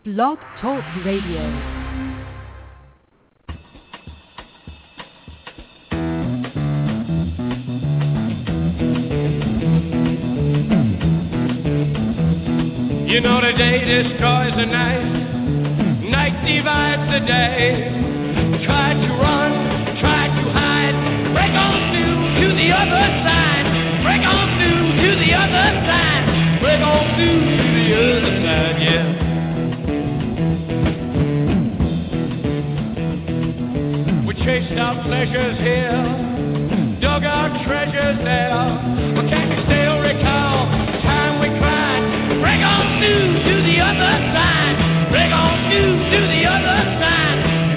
Blog Talk Radio. You know the day destroys the night, night divides the day. Try to run, try to hide, break on through to the other side, break on through to the other side, break on through to the other side, yeah. We chased our pleasures here, dug our treasures there, but can you still recall the time we cried? Break on through to the other side. Break on through to the other side.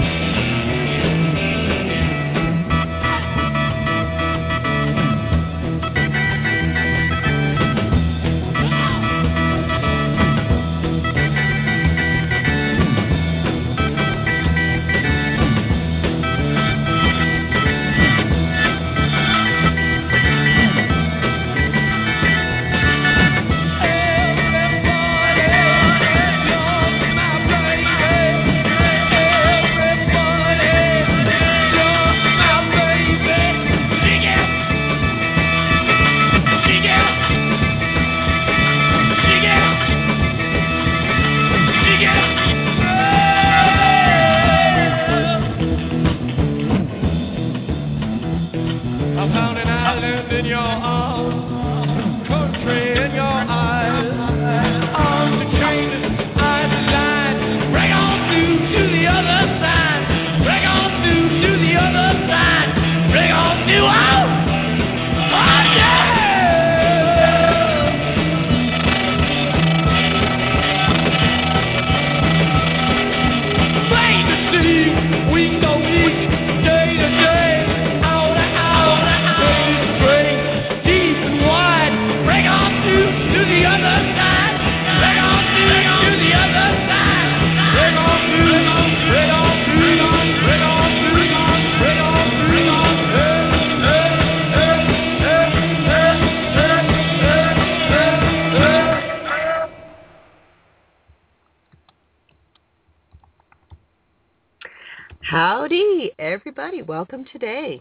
Howdy, everybody. Welcome today.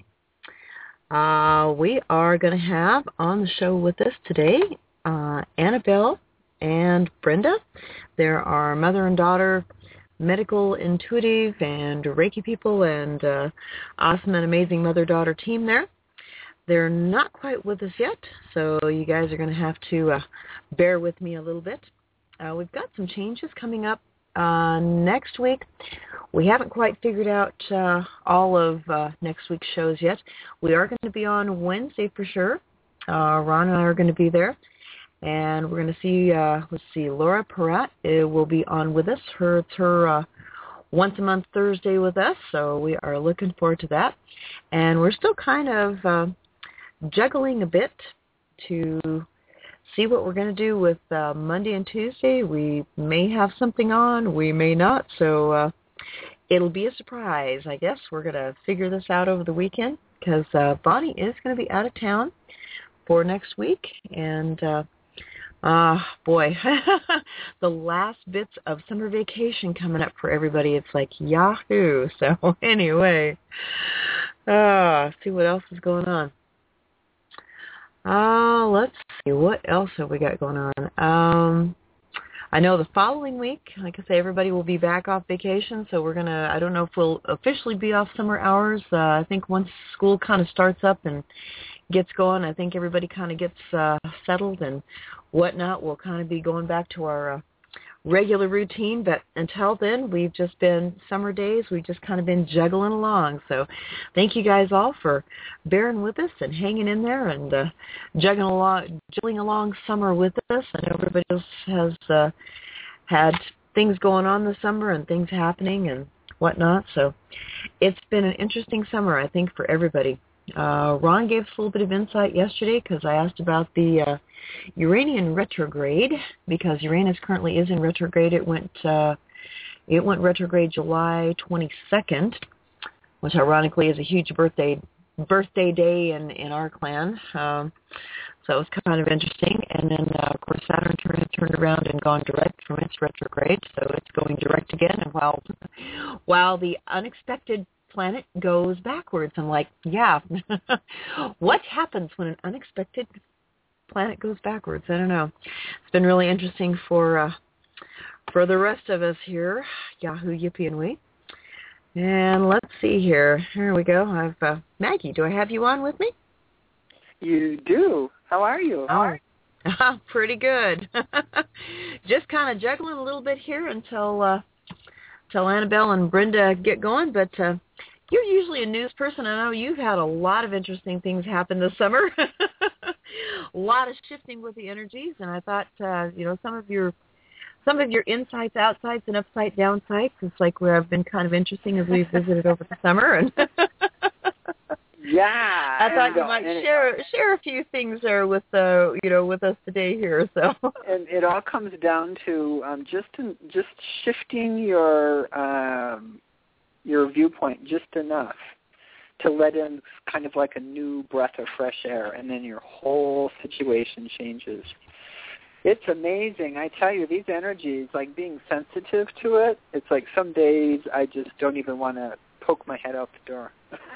We are going to have on the show with us today Annabelle and Brenda. They're our mother and daughter medical intuitive and Reiki people and awesome and amazing mother-daughter team there. They're not quite with us yet, so you guys are going to have to bear with me a little bit. We've got some changes coming up next week. We haven't quite figured out all of next week's shows yet. We are going to be on Wednesday for sure. Ron and I are going to be there. And we're going to see, Laura Peratt will be on with us. It's her once-a-month Thursday with us, so we are looking forward to that. And we're still kind of juggling a bit to see what we're going to do with Monday and Tuesday. We may have something on, we may not, so it'll be a surprise, I guess. We're going to figure this out over the weekend because Bonnie is going to be out of town for next week, and boy, the last bits of summer vacation coming up for everybody. It's like yahoo. So anyway, see what else is going on. Let's see, what else have we got going on? I know the following week, like I say, everybody will be back off vacation, so I don't know if we'll officially be off summer hours. I think once school kind of starts up and gets going, I think everybody kind of gets settled and whatnot. We'll kind of be going back to our regular routine, but until then, we've just been summer days. We've just kind of been juggling along. So thank you guys all for bearing with us and hanging in there and juggling along summer with us. I know everybody else has had things going on this summer and things happening and whatnot. So it's been an interesting summer, I think, for everybody. Ron gave us a little bit of insight yesterday because I asked about the Uranian retrograde, because Uranus currently is in retrograde. It went retrograde July 22nd, which ironically is a huge birthday day in our clan. So it was kind of interesting. And then, of course, Saturn turned around and gone direct from its retrograde, so it's going direct again. And while the unexpected planet goes backwards, I'm like, yeah, what happens when an unexpected planet goes backwards? I don't know. It's been really interesting for the rest of us here, Yahoo, Yippee, and we. And let's see here. Here we go. I've Maggie, do I have you on with me? You do. How are you? Oh, pretty good. Just kind of juggling a little bit here until Annabelle and Brenda get going. But you're usually a news person. I know you've had a lot of interesting things happen this summer. A lot of shifting with the energies, and I thought some of your insights, outsides, and upside down sites. It's like where I've been kind of interesting as we've visited over the summer, and yeah, I thought you might share a few things there with with us today here. So, and it all comes down to just shifting your viewpoint just enough to let in kind of like a new breath of fresh air, and then your whole situation changes. It's amazing. I tell you, these energies, like being sensitive to it, it's like some days I just don't even want to poke my head out the door,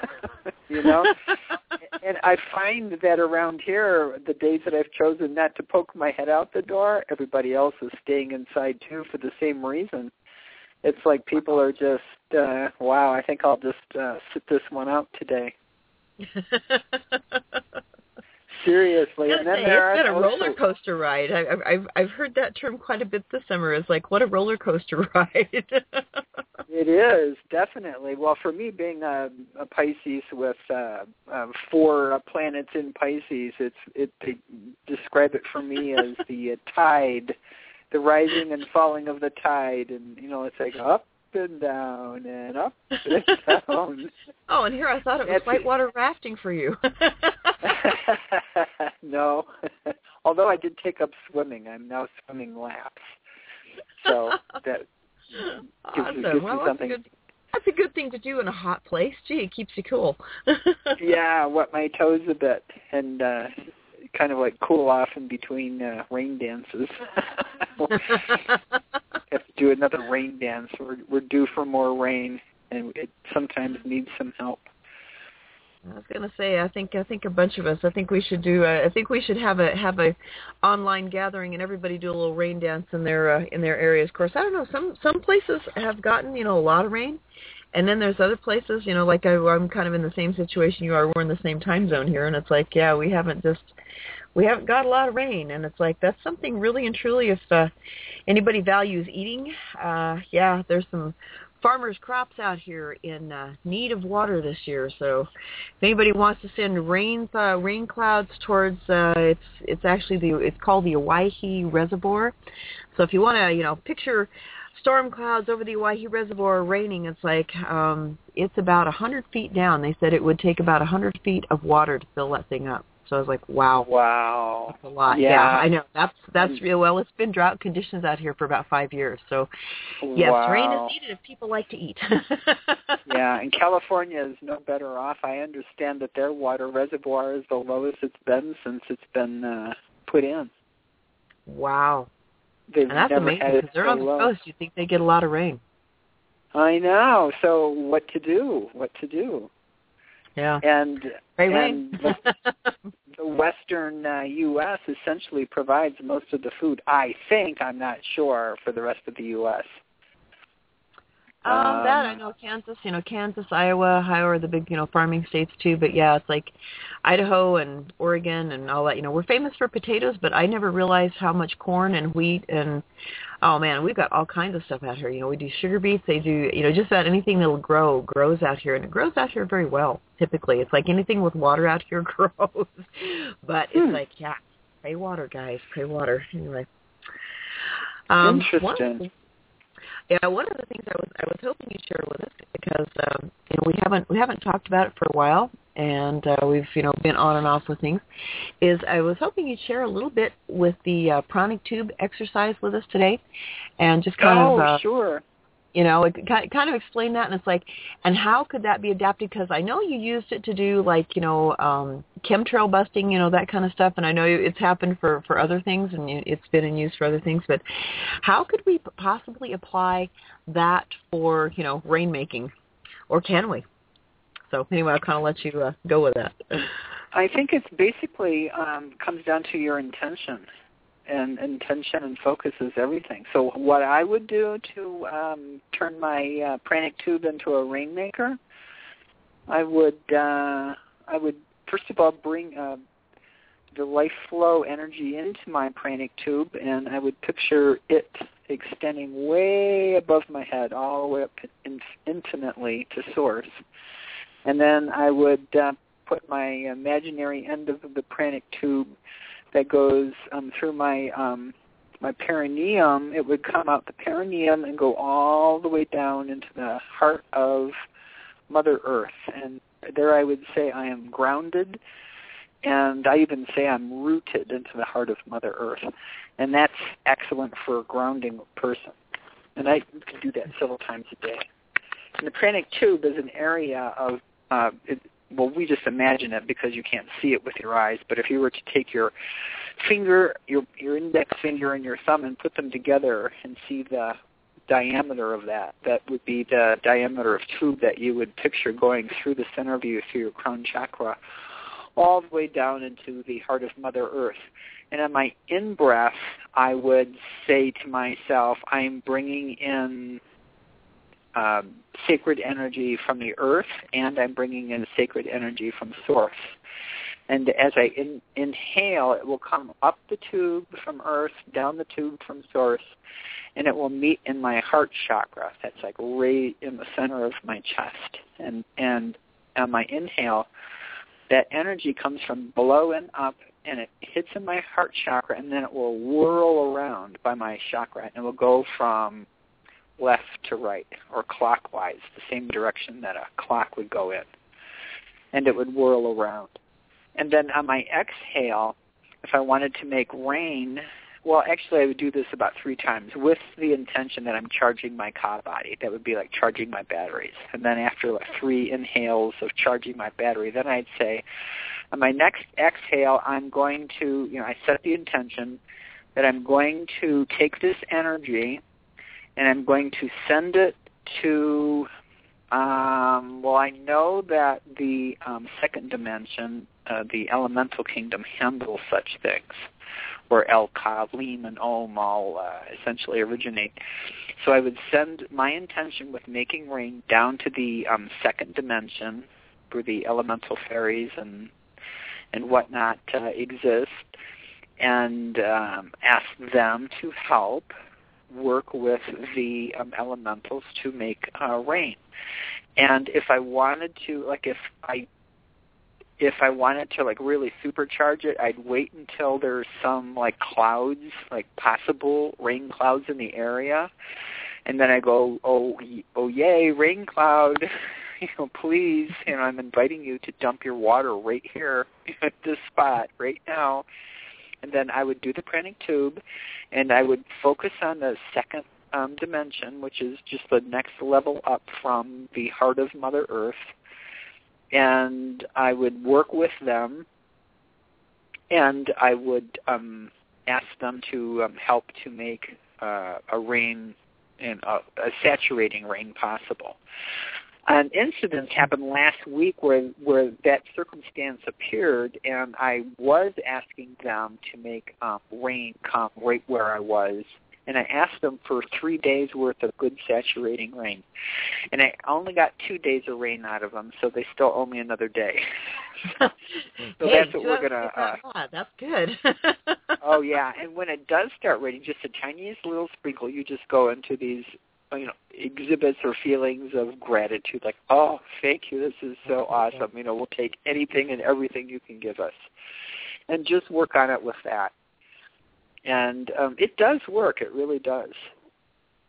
And I find that around here, the days that I've chosen not to poke my head out the door, everybody else is staying inside too for the same reason. It's like people are just, wow, I think I'll just sit this one out today. Seriously, and then it's been a roller coaster ride. I've heard that term quite a bit this summer. It's like, what a roller coaster ride. It is, definitely. Well, for me, being a Pisces with 4 planets in Pisces, they describe it for me as the tide, the rising and falling of the tide, and it's like up and down and up and down. Oh, and here I thought it was whitewater rafting for you. No. Although I did take up swimming. I'm now swimming laps. So that gives you something. That's a good thing to do in a hot place. Gee, it keeps you cool. Yeah, wet my toes a bit and kind of like cool off in between rain dances. Have to do another rain dance. We're due for more rain, and it sometimes needs some help. I was going to say, I think a bunch of us. I think we should do. I think we should have a online gathering and everybody do a little rain dance in their areas. Of course, I don't know. Some places have gotten a lot of rain, and then there's other places. Like I'm kind of in the same situation you are. We're in the same time zone here, and it's like, yeah, we haven't got a lot of rain, and it's like that's something really and truly. If anybody values eating, there's some farmers' crops out here in need of water this year. So if anybody wants to send rain clouds towards, it's called the Owyhee Reservoir. So if you want to, picture storm clouds over the Owyhee Reservoir raining, it's like it's about 100 feet down. They said it would take about 100 feet of water to fill that thing up. So I was like, wow. Wow. That's a lot. Yeah, I know. That's real. Well, it's been drought conditions out here for about 5 years. So, yes, rain is needed if people like to eat. Yeah, and California is no better off. I understand that their water reservoir is the lowest it's been since it's been put in. Wow. And that's amazing because they're on the coast. You'd think they get a lot of rain. I know. So what to do? Yeah. And rain. The western U.S. essentially provides most of the food, I think, I'm not sure, for the rest of the U.S. That I know Kansas, Iowa are the big, farming states too. But yeah, it's like Idaho and Oregon and all that. We're famous for potatoes, but I never realized how much corn and wheat and, oh man, we've got all kinds of stuff out here. We do sugar beets. They do, just about anything that'll grows out here, and it grows out here very well. Typically, it's like anything with water out here grows. But it's like, yeah, pray water, guys, pray water. Anyway, interesting. One of the things I was hoping you'd share with us, because we haven't talked about it for a while, and we've been on and off with things, is I was hoping you'd share a little bit with the pranic tube exercise with us today, and just kind of sure. kind of explain that, and it's like, and how could that be adapted? Because I know you used it to do chemtrail busting, that kind of stuff, and I know it's happened for other things, and it's been in use for other things. But how could we possibly apply that for rainmaking, or can we? So anyway, I'll kind of let you go with that. I think it's basically comes down to your intention. And intention and focus is everything. So what I would do to turn my pranic tube into a rainmaker, I would first of all bring the life flow energy into my pranic tube, and I would picture it extending way above my head, all the way up infinitely to source. And then I would put my imaginary end of the pranic tube that goes through my my perineum. It would come out the perineum and go all the way down into the heart of Mother Earth. And there I would say I am grounded, and I even say I'm rooted into the heart of Mother Earth. And that's excellent for grounding a person. And I can do that several times a day. And the pranic tube is an area of well, we just imagine it because you can't see it with your eyes. But if you were to take your finger, your index finger and your thumb and put them together and see the diameter of that would be the diameter of tube that you would picture going through the center of you, through your crown chakra, all the way down into the heart of Mother Earth. And on my in-breath, I would say to myself, I'm bringing in sacred energy from the earth, and I'm bringing in sacred energy from source. And as I inhale, it will come up the tube from earth, down the tube from source, and it will meet in my heart chakra. That's like right in the center of my chest. And on my inhale, that energy comes from below and up, and it hits in my heart chakra, and then it will whirl around by my chakra, and it will go from left to right, or clockwise, the same direction that a clock would go in. And it would whirl around. And then on my exhale, if I wanted to make rain, well, actually I would do this about 3 times with the intention that I'm charging my ka body. That would be like charging my batteries. And then after 3 inhales of charging my battery, then I'd say, on my next exhale, I'm going to, I set the intention that I'm going to take this energy and I'm going to send it to, I know that the second dimension, the elemental kingdom, handles such things, where El, Ka, Lim, and Om all essentially originate. So I would send my intention with making rain down to the second dimension, where the elemental fairies and whatnot exist, and ask them to help work with the elementals to make rain. And if I wanted to, if I wanted to really supercharge it, I'd wait until there's some clouds, possible rain clouds in the area, and then I go, oh yay, rain cloud, please, I'm inviting you to dump your water right here at this spot right now. And then I would do the pranic tube, and I would focus on the second dimension, which is just the next level up from the heart of Mother Earth. And I would work with them, and I would ask them to help to make a rain, and a saturating rain possible. An incident happened last week where that circumstance appeared, and I was asking them to make rain come right where I was. And I asked them for 3 days' worth of good saturating rain. And I only got 2 days of rain out of them, so they still owe me another day. So hey, that's what we're going to... that's good. Oh, yeah. And when it does start raining, just the tiniest little sprinkle, you just go into these exhibits or feelings of gratitude, like, oh, thank you, this is so awesome. We'll take anything and everything you can give us. And just work on it with that. And it does work. It really does.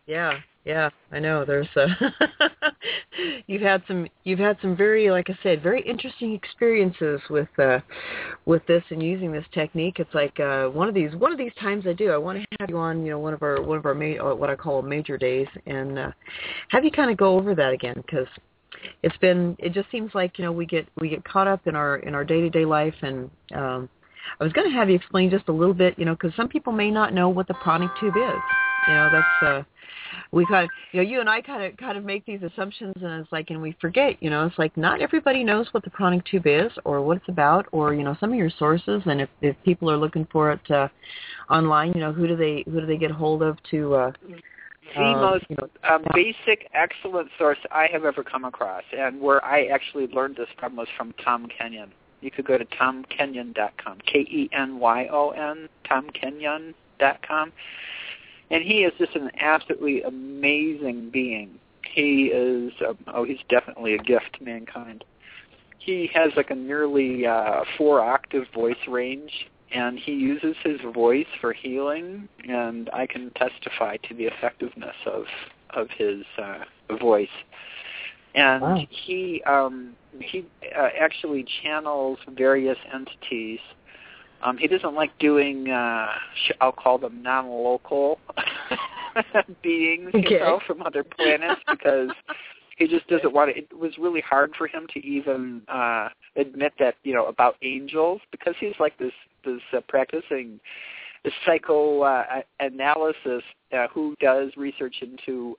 Yeah, I know. There's you've had some very, like I said, very interesting experiences with this and using this technique. It's like one of these times I want to have you on, one of our what I call major days, and have you kind of go over that again, because it just seems like we get caught up in our day-to-day life, and I was going to have you explain just a little bit, because some people may not know what the pranic tube is. That's we kind of, you and I kind of make these assumptions, and it's like, and we forget, it's like not everybody knows what the pranic tube is or what it's about, or some of your sources, and if people are looking for it online, who do they get hold of to the most basic, excellent source I have ever come across, and where I actually learned this from, was from Tom Kenyon. You could go to tomkenyon.com, Kenyon, tomkenyon.com. And he is just an absolutely amazing being. He is, he's definitely a gift to mankind. He has like a nearly 4-octave voice range, and he uses his voice for healing, and I can testify to the effectiveness of his voice. And wow. He actually channels various entities. He doesn't like doing, I'll call them non-local beings, from other planets, because he just doesn't want to. It was really hard for him to even admit that, about angels, because he's like this practicing psychoanalysis who does research into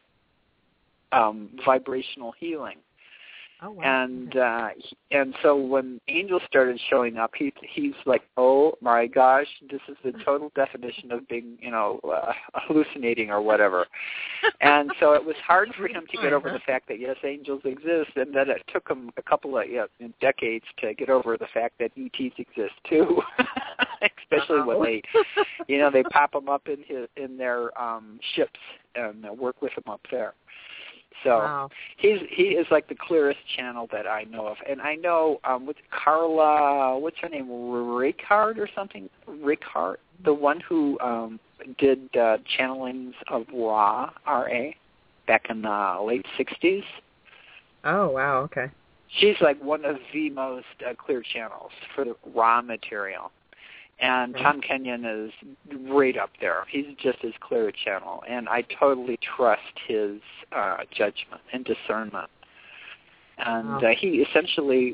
vibrational healing. Oh, wow. And so when angels started showing up, he's like, oh my gosh, this is the total definition of being, hallucinating or whatever. And so it was hard for him to get over the fact that, yes, angels exist, and that it took him a couple of decades to get over the fact that ETs exist too, especially when they pop them up in their ships and work with them up there. So wow. He is like the clearest channel that I know of. And I know with Carla, what's her name, Ricard or something? Ricard, the one who did channelings of Ra, R-A, back in the late 60s. Oh, wow, okay. She's like one of the most clear channels for the Ra material. And Tom Kenyon is right up there. He's just as clear a channel, and I totally trust his judgment and discernment. And he essentially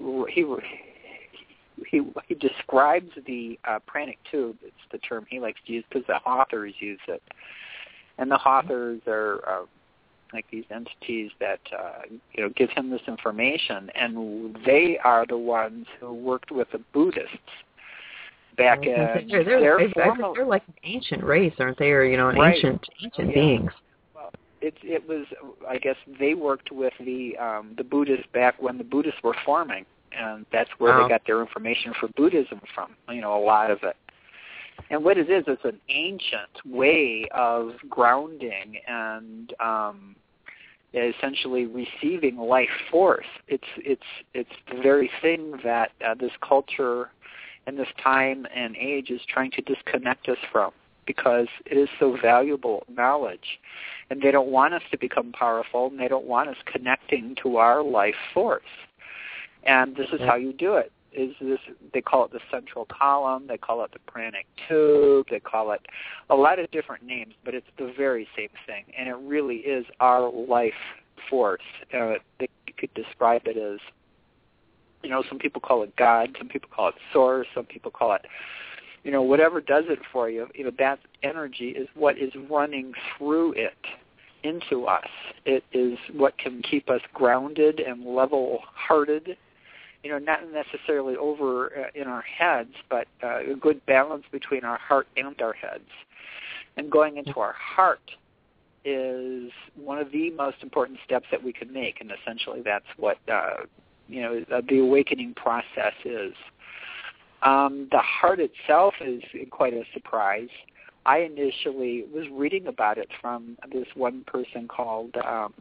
he describes the pranic tube. It's the term he likes to use because the authors use it, and the authors are like these entities that give him this information, and they are the ones who worked with the Buddhists. Back in they're like an ancient race, aren't they? Or right. ancient beings. Well, it was, I guess, they worked with the Buddhists back when the Buddhists were forming, and that's where they got their information for Buddhism from. A lot of it. And what it is, it's an ancient way of grounding and essentially receiving life force. It's the very thing that this culture in this time and age is trying to disconnect us from, because it is so valuable knowledge. And they don't want us to become powerful, and they don't want us connecting to our life force. And this is how you do it. They call it the central column, they call it the pranic tube, they call it a lot of different names, but it's the very same thing. And it really is our life force. They could describe it as, some people call it God, some people call it source, some people call it, whatever does it for you. That energy is what is running through it into us. It is what can keep us grounded and level-hearted, not necessarily over in our heads, but a good balance between our heart and our heads. And going into our heart is one of the most important steps that we can make, and essentially that's what the awakening process is. The heart itself is quite a surprise. I initially was reading about it from this one person called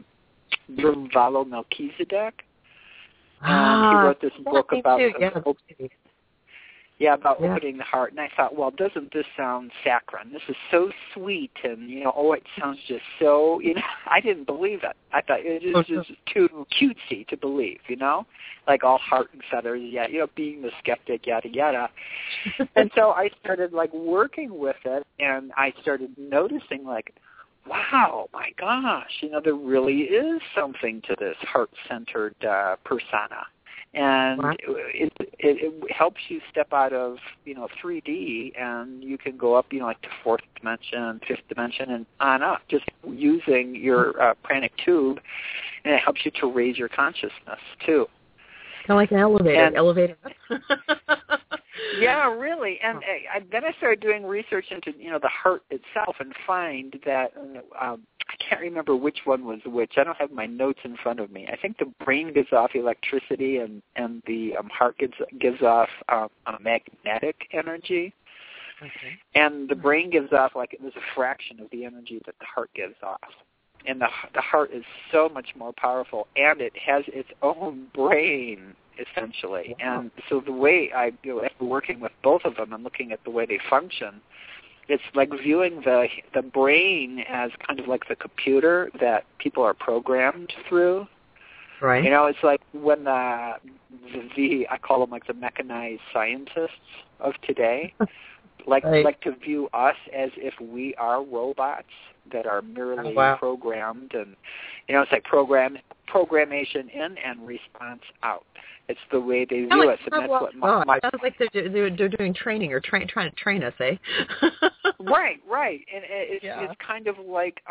Valo Melchizedek. And he wrote this book about Yeah, about opening the heart. And I thought, well, doesn't this sound saccharine? This is so sweet, and, it sounds just so, I didn't believe it. I thought it was just too cutesy to believe, like all heart and feathers, being the skeptic, yada, yada. And so I started, working with it, and I started noticing, wow, my gosh, there really is something to this heart-centered persona. And it helps you step out of 3D, and you can go up to fourth dimension, fifth dimension, and on up, just using your pranic tube, and it helps you to raise your consciousness too. Kind of like an elevator. Yeah, really. And then I started doing research into the heart itself, and find that I can't remember which one was which. I don't have my notes in front of me. I think the brain gives off electricity, and the heart gives off a magnetic energy. Okay. And the brain gives off there's a fraction of the energy that the heart gives off. And the heart is so much more powerful, and it has its own brain, essentially. Wow. And so the way I do, after working with both of them and looking at the way they function, it's like viewing the brain as kind of like the computer that people are programmed through. Right. It's like when I call them the mechanized scientists of today, like to view us as if we are robots that are merely programmed, and it's like programmation in and response out. It's the way they view us, and that's what my sounds like they're doing training or trying to train us, eh? Right, and it's kind of like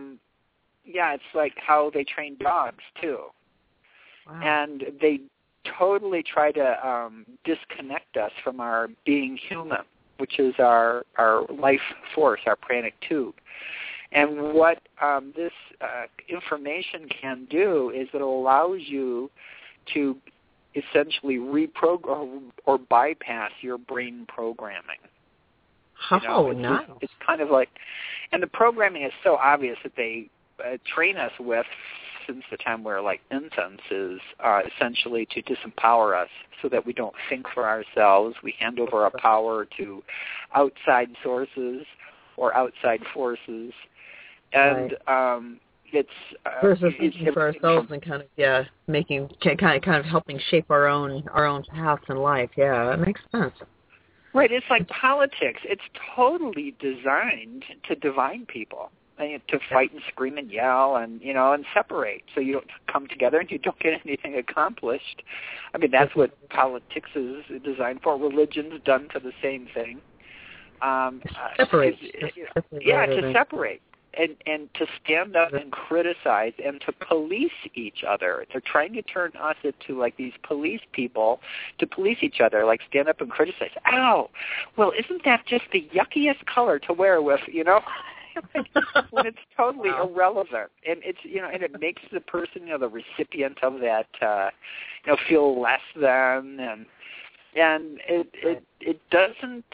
it's like how they train dogs too. Wow. And they totally try to disconnect us from our being human, which is our life force, our pranic tube. And what this information can do is it allows you to essentially reprogram or bypass your brain programming. Nice. It's kind of like, and the programming is so obvious that they train us with since the time we're infants is essentially to disempower us so that we don't think for ourselves. We hand over our power to outside sources or outside forces. And it's versus thinking for ourselves and kind of making kind of helping shape our own paths in life. Yeah, that makes sense. Right, it's like politics. It's totally designed to divide people, to fight and scream and yell and and separate, so you don't come together and you don't get anything accomplished. I mean, that's what politics is designed for. Religion's done for the same thing. Separate. To separate. And to stand up and criticize and to police each other. They're trying to turn us into these police people to police each other, stand up and criticize. Ow! Well, isn't that just the yuckiest color to wear with, when it's totally irrelevant. And it's, and it makes the person, the recipient of that, feel less than, and it doesn't,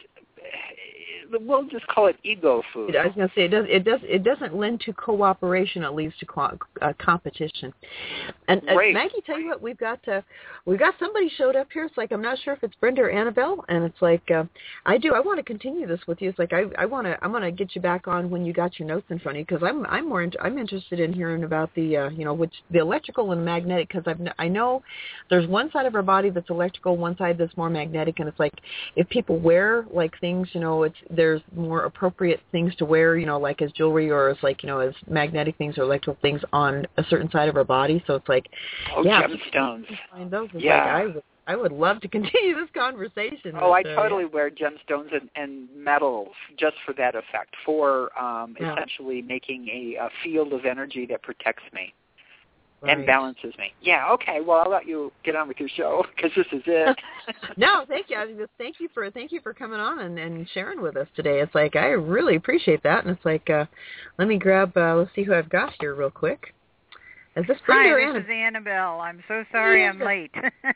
we'll just call it ego food. I was going to say it doesn't lend to cooperation. It leads to competition. And Maggie, tell you what, we've got somebody showed up here. It's like I'm not sure if it's Brenda or Annabelle, and it's like I want to continue this with you. It's like I'm going to get you back on when you got your notes in front of you, because I'm interested in hearing about the which the electrical and magnetic, because I know there's one side of our body that's electrical, one side that's more magnetic, and it's like if people wear things, there's more appropriate things to wear, as jewelry or as as magnetic things or electrical things on a certain side of our body. So it's like, gemstones. Find those. It's I would love to continue this conversation. I totally wear gemstones and metals just for that effect, for essentially making a field of energy that protects me. Right. And balances me. Yeah, okay. Well, I'll let you get on with your show because this is it. No, thank you. Thank you for coming on and sharing with us today. It's like I really appreciate that, and it's like let me grab. Let's see who I've got here real quick. Is this Brenda or Annabelle? This is Annabelle. I'm so sorry I'm late.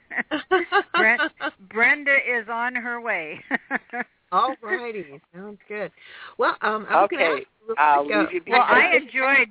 Brenda is on her way. All righty, sounds good. Well, okay. I'll leave you be. Well,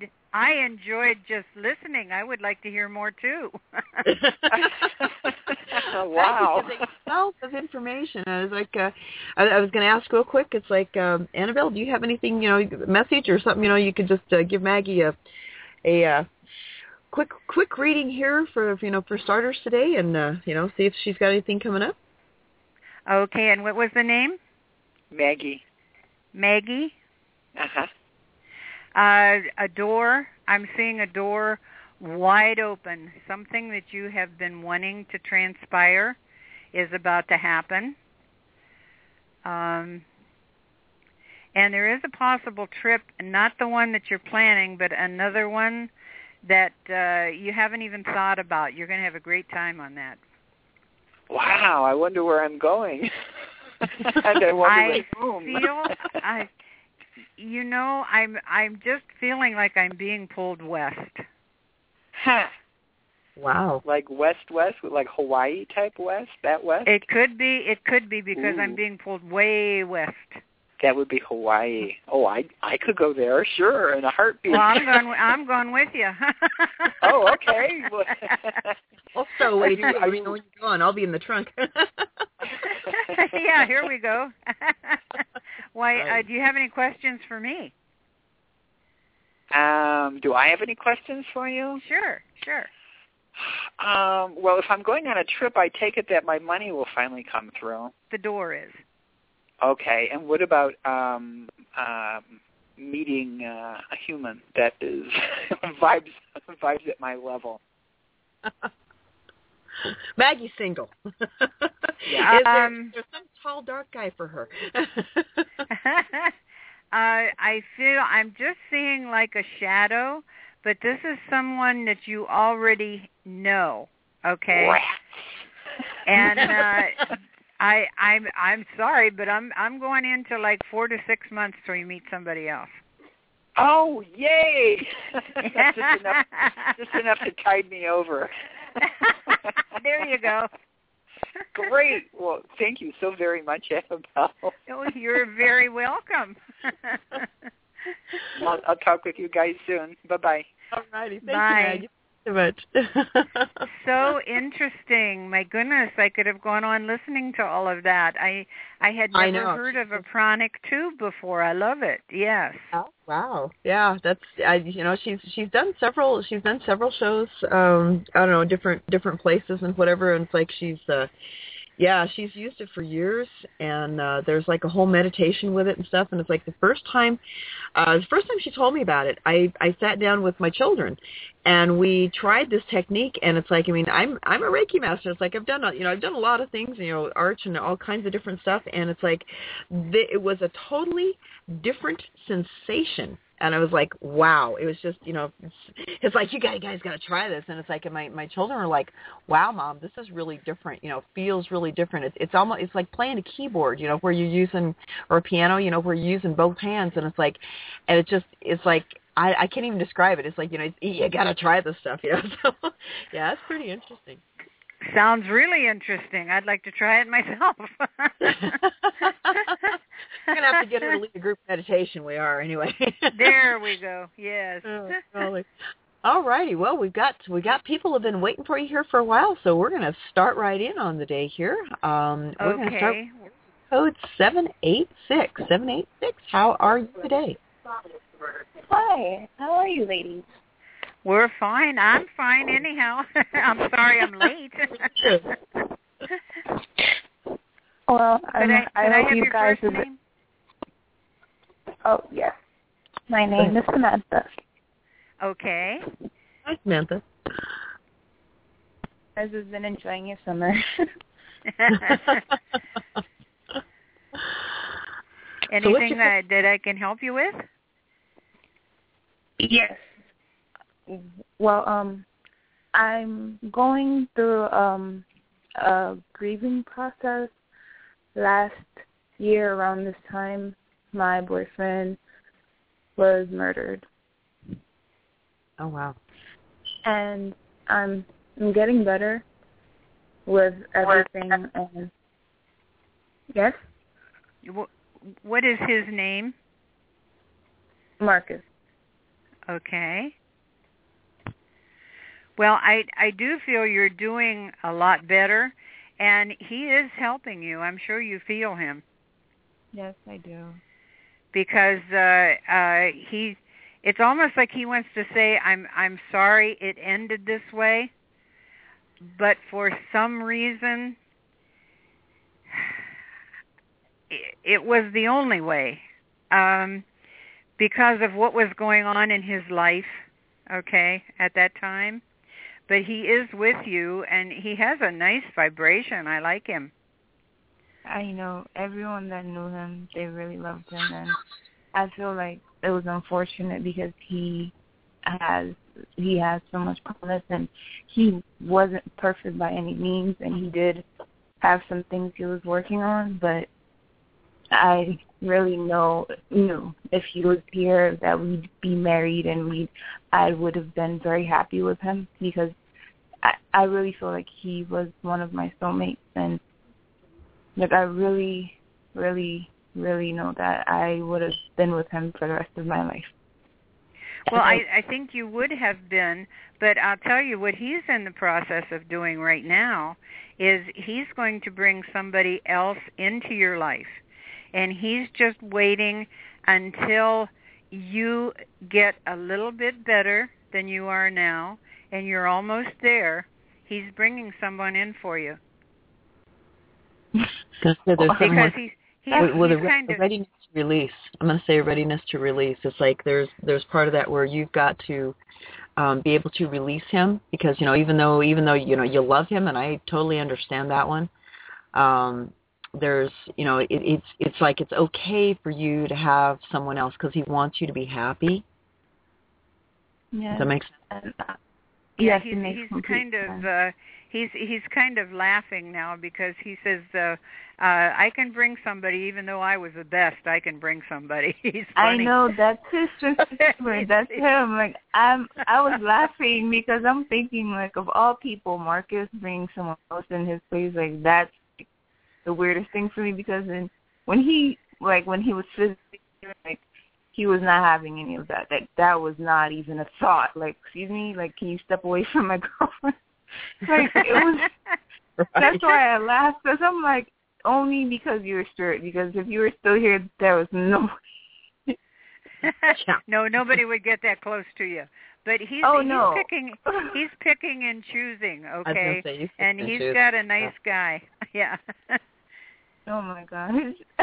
I enjoyed just listening. I would like to hear more too. Wow. It's a wealth of information. I was like, I was going to ask real quick. It's like, Annabelle, do you have anything, message or something, you could just give Maggie a quick reading here for starters today, and see if she's got anything coming up. Okay, and what was the name? Maggie. Maggie? Uh-huh. A door. I'm seeing a door wide open. Something that you have been wanting to transpire is about to happen. And there is a possible trip, not the one that you're planning, but another one that you haven't even thought about. You're going to have a great time on that. Wow, I wonder where I'm going. And I wonder I'm just feeling like I'm being pulled west. Huh. Wow. Like west, like Hawaii type west, that west? It could be because Ooh. I'm being pulled way west. That would be Hawaii. Oh, I could go there, sure, in a heartbeat. Well, I'm going with you. Oh, okay. Also, wait, let me know when you're going. I'll be in the trunk. Yeah, here we go. Why? Right. Do you have any questions for me? Do I have any questions for you? Sure. Well, if I'm going on a trip, I take it that my money will finally come through. The door is. Okay, and what about meeting a human that is vibes at my level? Maggie's single. Yeah. There's some tall, dark guy for her. I feel I'm just seeing like a shadow, but this is someone that you already know. Okay. Rats. And I'm sorry, but I'm going into like 4 to 6 months till you meet somebody else. Oh, yay! just enough to tide me over. There you go. Great. Well, thank you so very much, Annabelle. Oh, you're very welcome. I'll talk with you guys soon. Bye-bye. All righty. Thank Bye. you, Maggie. So much. So interesting. My goodness, I could have gone on listening to all of that. I had never heard of a pranic tube before. I love it. Yes. Oh, wow. Yeah, that's she's done several shows I don't know, different places and whatever, and it's like she's used it for years, and there's like a whole meditation with it and stuff, and it's like the first time she told me about it, I sat down with my children and we tried this technique, and it's like, I mean, I'm a Reiki master. It's like I've done a lot of things, arch and all kinds of different stuff, and it's like it was a totally different sensation. And I was like, wow. It was just, it's like, you guys got to try this. And it's like, and my children were like, wow, Mom, this is really different. Feels really different. It's like playing a keyboard, where you're using, or a piano, where you're using both hands. And it's like, and it's like, I can't even describe it. It's like, you got to try this stuff, So, yeah, it's pretty interesting. Sounds really interesting. I'd like to try it myself. We're going to have to get her to lead a group meditation. We are, anyway. There we go. Yes. All righty. Well, we got people who have been waiting for you here for a while, so we're going to start right in on the day here. We're going to start with code 786. 786, how are you today? Hi. How are you, ladies? We're fine. I'm fine anyhow. I'm sorry I'm late. Well, I hope have you your guys first name? Oh, yes. My name is Samantha. Okay. Hi, Samantha. You guys have been enjoying your summer. Anything that I can help you with? Yes. Well, I'm going through a grieving process. Last year around this time, my boyfriend was murdered. Oh, wow. And I'm getting better with everything. And yes? What is his name? Marcus. Okay. Well, I do feel you're doing a lot better, And he is helping you. I'm sure you feel him. Yes, I do. Because it's almost like he wants to say, I'm sorry it ended this way, but for some reason it was the only way, because of what was going on in his life, okay, at that time. But he is with you, and he has a nice vibration. I like him. I know everyone that knew him, they really loved him, and I feel like it was unfortunate because he has so much promise, and he wasn't perfect by any means, and he did have some things he was working on, but I really knew if he was here that we'd be married, and I would have been very happy with him, because I really feel like he was one of my soulmates, and like I really, really, really know that I would have been with him for the rest of my life. Well, I think you would have been, but I'll tell you what he's in the process of doing right now is he's going to bring somebody else into your life, and he's just waiting until you get a little bit better than you are now, and you're almost there. He's bringing someone in for you. Because he's kind of readiness to release. I'm going to say readiness to release. It's like there's part of that where you've got to be able to release him, because even though you love him, and I totally understand that one. There's it's like it's okay for you to have someone else because he wants you to be happy. Yeah. Does that make sense? Yes, he's kind of laughing now because he says, I can bring somebody, even though I was the best, I can bring somebody. He's funny. I know, that's his sense of humor. That's him. Like I was laughing because I'm thinking, like, of all people, Marcus bringing someone else in his place, like that's the weirdest thing for me, because when he was physically, like, he was not having any of that. That was not even a thought. Like, excuse me, like, can you step away from my girlfriend? Like, it was. Right. That's why I laughed, because I'm like, only because you were straight. Because if you were still here, there was no. No, nobody would get that close to you. But he's picking and choosing, okay? And he's got a nice guy. Yeah. Oh my gosh.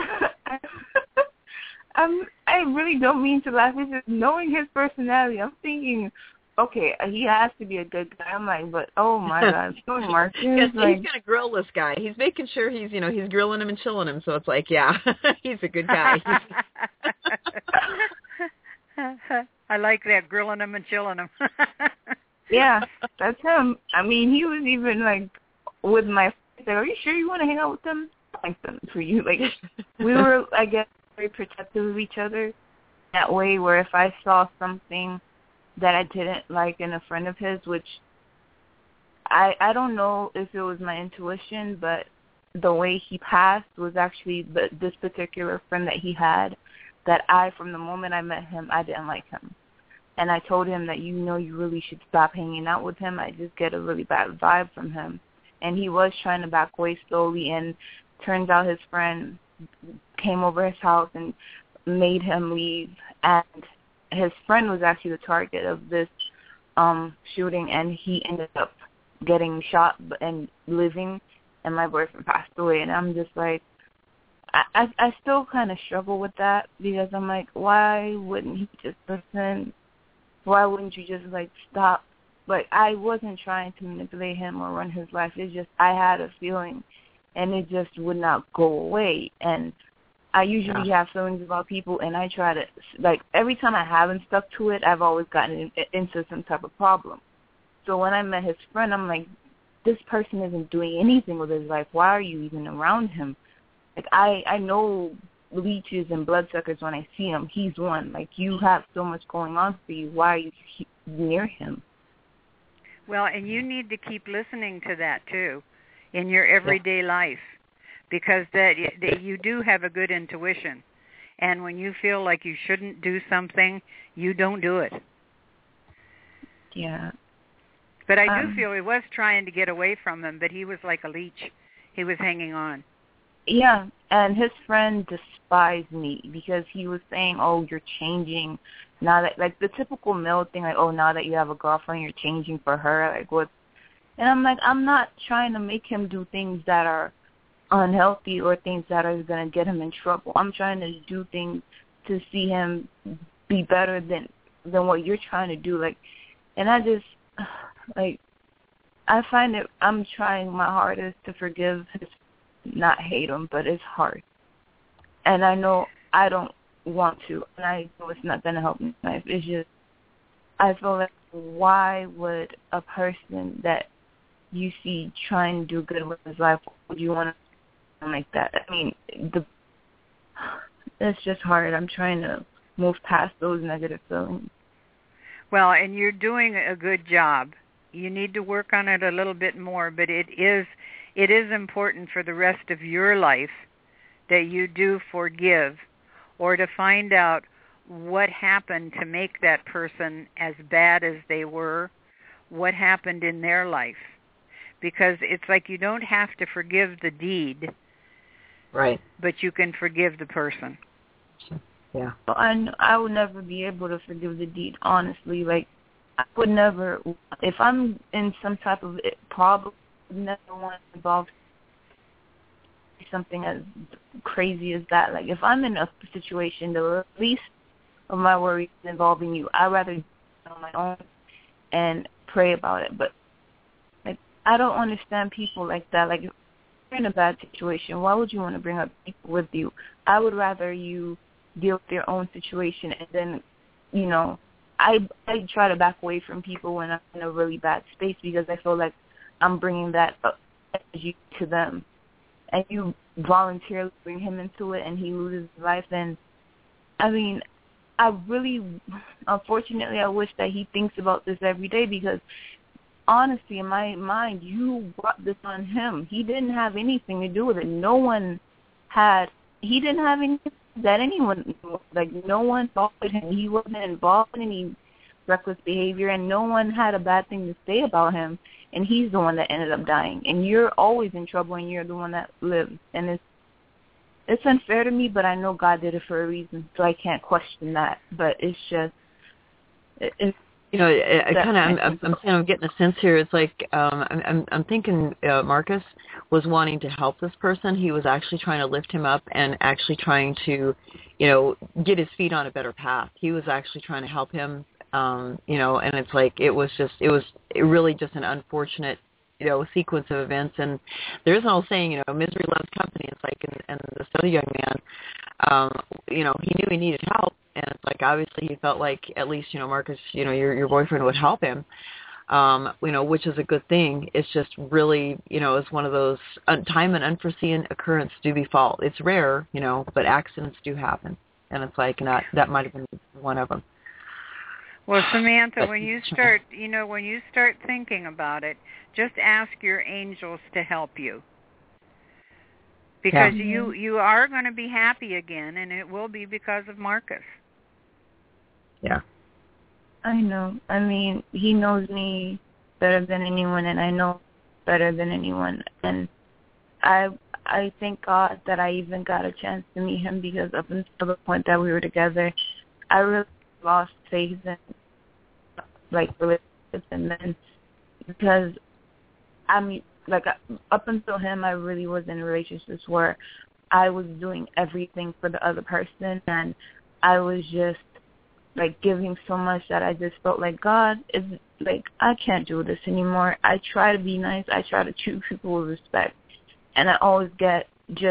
I really don't mean to laugh. It's just knowing his personality. I'm thinking, okay, he has to be a good guy. I'm like, but oh my God, Marcus. He's going to grill this guy. He's making sure he's grilling him and chilling him. So it's like, yeah, he's a good guy. I like that, grilling him and chilling him. Yeah, that's him. I mean, he was even like with my friends, like, are you sure you want to hang out with them? Like them for you. Like, we were, I guess, very protective of each other that way, where if I saw something that I didn't like in a friend of his, which I don't know if it was my intuition, but the way he passed was actually this particular friend that he had, that from the moment I met him, I didn't like him. And I told him that, you really should stop hanging out with him. I just get a really bad vibe from him. And he was trying to back away slowly, and turns out his friend came over his house and made him leave. And his friend was actually the target of this shooting, and he ended up getting shot and living, and my boyfriend passed away. And I'm just like, I still kind of struggle with that, because I'm like, why wouldn't he just listen? Why wouldn't you just, like, stop? Like, I wasn't trying to manipulate him or run his life. It's just I had a feeling, and it just would not go away. And I usually have feelings about people, and I try to, like, every time I haven't stuck to it, I've always gotten into some type of problem. So when I met his friend, I'm like, this person isn't doing anything with his life. Why are you even around him? Like, I know leeches and bloodsuckers when I see him. He's one. Like, you have so much going on for you. Why are you near him? Well, and you need to keep listening to that, too, in your everyday life, because that you do have a good intuition. And when you feel like you shouldn't do something, you don't do it. Yeah. But I do feel he was trying to get away from him, but he was like a leech. He was hanging on. Yeah, and his friend despised me because he was saying, "Oh, you're changing now that," like the typical male thing, like, "Oh, now that you have a girlfriend, you're changing for her." Like what? And I'm like, I'm not trying to make him do things that are unhealthy or things that are going to get him in trouble. I'm trying to do things to see him be better than what you're trying to do. Like, and I just like I find that I'm trying my hardest to forgive his. Not hate him, but it's hard. And I know I don't want to, and I know it's not going to help me in life. It's just, I feel like, why would a person that you see trying to do good with his life, would you want to like that? I mean, it's just hard. I'm trying to move past those negative feelings. Well, and you're doing a good job. You need to work on it a little bit more, but it is important for the rest of your life that you do forgive, or to find out what happened to make that person as bad as they were, what happened in their life. Because it's like you don't have to forgive the deed, right? But you can forgive the person. Yeah. Well, I would never be able to forgive the deed, honestly. Like, I would never, if I'm in some type of problem, never want to involve something as crazy as that. Like, if I'm in a situation, the least of my worries involving you, I'd rather do it on my own and pray about it. But like, I don't understand people like that. Like, if you're in a bad situation, why would you want to bring up people with you? I would rather you deal with your own situation, and then, you know, I try to back away from people when I'm in a really bad space, because I feel like I'm bringing that energy to them. And you voluntarily bring him into it and he loses his life, then, I mean, unfortunately, I wish that he thinks about this every day, because honestly, in my mind, you brought this on him. He didn't have anything to do with it. He didn't have anything that anyone, like, no one followed him. He wasn't involved in any reckless behavior, and no one had a bad thing to say about him. And he's the one that ended up dying. And you're always in trouble, and you're the one that lives. And it's unfair to me, but I know God did it for a reason, so I can't question that. But it's just, you know, I'm getting a sense here. It's like I'm thinking Marcus was wanting to help this person. He was actually trying to lift him up and actually trying to, you know, get his feet on a better path. He was actually trying to help him. You know, and it's like it was really just an unfortunate, you know, sequence of events. And there's an old saying, you know, misery loves company. It's like, and this other young man, you know, he knew he needed help, and it's like obviously he felt like at least, you know, Marcus, you know, your boyfriend would help him, you know, which is a good thing. It's just really, you know, it's one of those time and unforeseen occurrence do befall. It's rare, you know, but accidents do happen, and it's like that might have been one of them. Well, Samantha, when you start thinking about it, just ask your angels to help you. Because you are going to be happy again, and it will be because of Marcus. Yeah. I know. I mean, he knows me better than anyone, and I know better than anyone. And I thank God that I even got a chance to meet him, because up until the point that we were together, I really lost faith in, like, relationships. And then, because, I mean, like, up until him, I really was in relationships where I was doing everything for the other person, and I was just, like, giving so much that I just felt like, God, is like, I can't do this anymore. I try to be nice. I try to treat people with respect, and I always get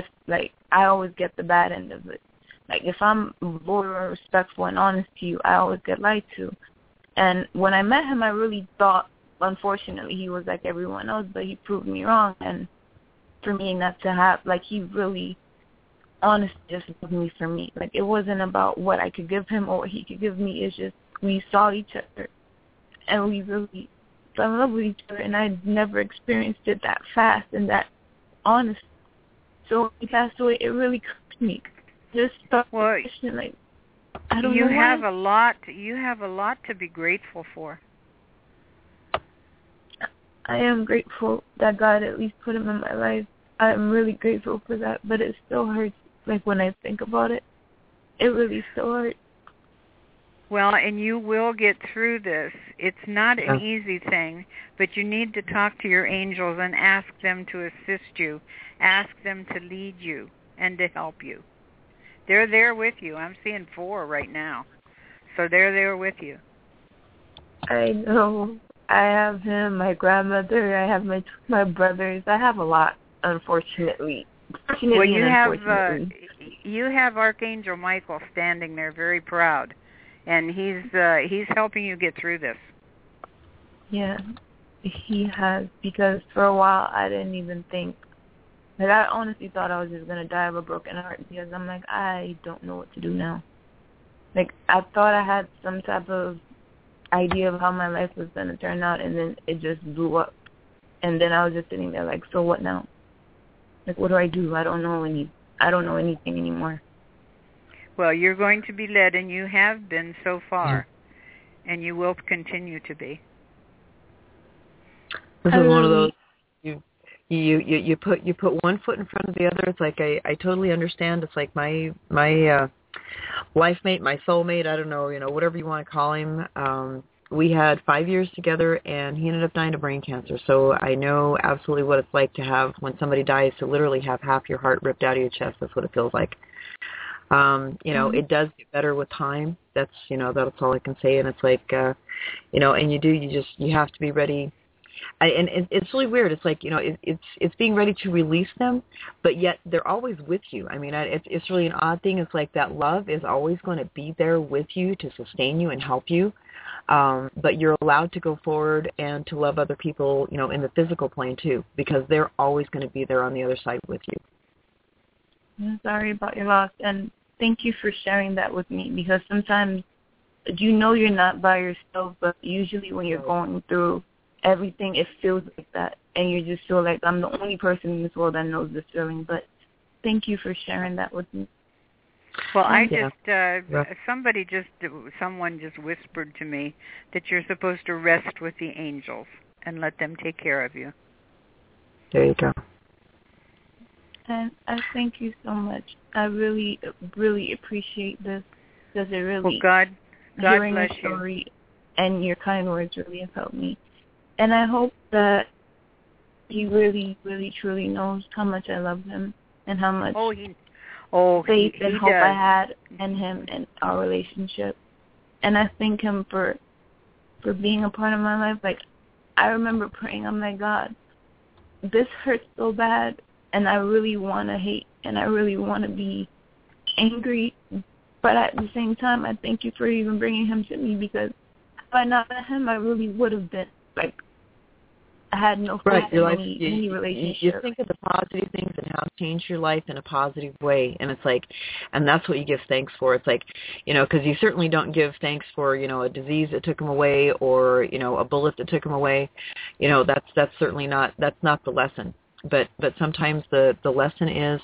the bad end of it. Like, if I'm loyal and respectful and honest to you, I always get lied to. And when I met him, I really thought, unfortunately, he was like everyone else, but he proved me wrong. And for me not to have, like, he really honestly just loved me for me. Like, it wasn't about what I could give him or what he could give me. It's just we saw each other, and we really fell in love with each other, and I never experienced it that fast and that honest. So when he passed away, it really crushed me. Just thought, like, I don't know why. You have a lot to be grateful for. I am grateful that God at least put him in my life, I'm really grateful for that, but it still hurts. Like, when I think about it, it really still hurts. Well, and you will get through this. It's not an easy thing, but you need to talk to your angels and ask them to assist you, ask them to lead you and to help you. They're there with you. I'm seeing 4 right now. So they're there with you. I know. I have him, my grandmother, I have my brothers. I have a lot, unfortunately. Well, you have Archangel Michael standing there very proud. And he's helping you get through this. Yeah, he has, because for a while I didn't even think, like, I honestly thought I was just going to die of a broken heart, because I'm like, I don't know what to do now. Like, I thought I had some type of idea of how my life was going to turn out, and then it just blew up. And then I was just sitting there like, so what now? Like, what do? I don't know anything anymore. Well, you're going to be led, and you have been so far, and you will continue to be. This is one of those you put one foot in front of the other. It's like I totally understand. It's like my life mate, my soulmate. I don't know, whatever you want to call him. We had 5 years together, and he ended up dying of brain cancer. So I know absolutely what it's like to have, when somebody dies, to literally have half your heart ripped out of your chest. That's what it feels like. It does get better with time. That's all I can say. And it's like, and you have to be ready. And it's really weird. It's like, it's being ready to release them, but yet they're always with you. I mean, it's really an odd thing. It's like that love is always going to be there with you to sustain you and help you. But you're allowed to go forward and to love other people, in the physical plane too, because they're always going to be there on the other side with you. I'm sorry about your loss, and thank you for sharing that with me, because sometimes you're not by yourself, but usually when you're going through everything, it feels like that, and you just feel like I'm the only person in this world that knows this feeling. But thank you for sharing that with me. Well, someone just whispered to me that you're supposed to rest with the angels and let them take care of you. There you go. And I thank you so much. I really, really appreciate this, because it really, God hearing bless your story and your kind words really have helped me. And I hope that he really, really, truly knows how much I love him and how much faith and hope I had in him and our relationship. And I thank him for being a part of my life. Like, I remember praying, I'm like, God, this hurts so bad, and I really want to hate, and I really want to be angry. But at the same time, I thank you for even bringing him to me, because if I not met him, I really would have been, like, I had no faith in any relationship. You think of the positive things and how it changed your life in a positive way, and it's like, and that's what you give thanks for. It's like, because you certainly don't give thanks for, a disease that took him away, or, a bullet that took him away. That's certainly not, that's not the lesson. But sometimes the lesson is,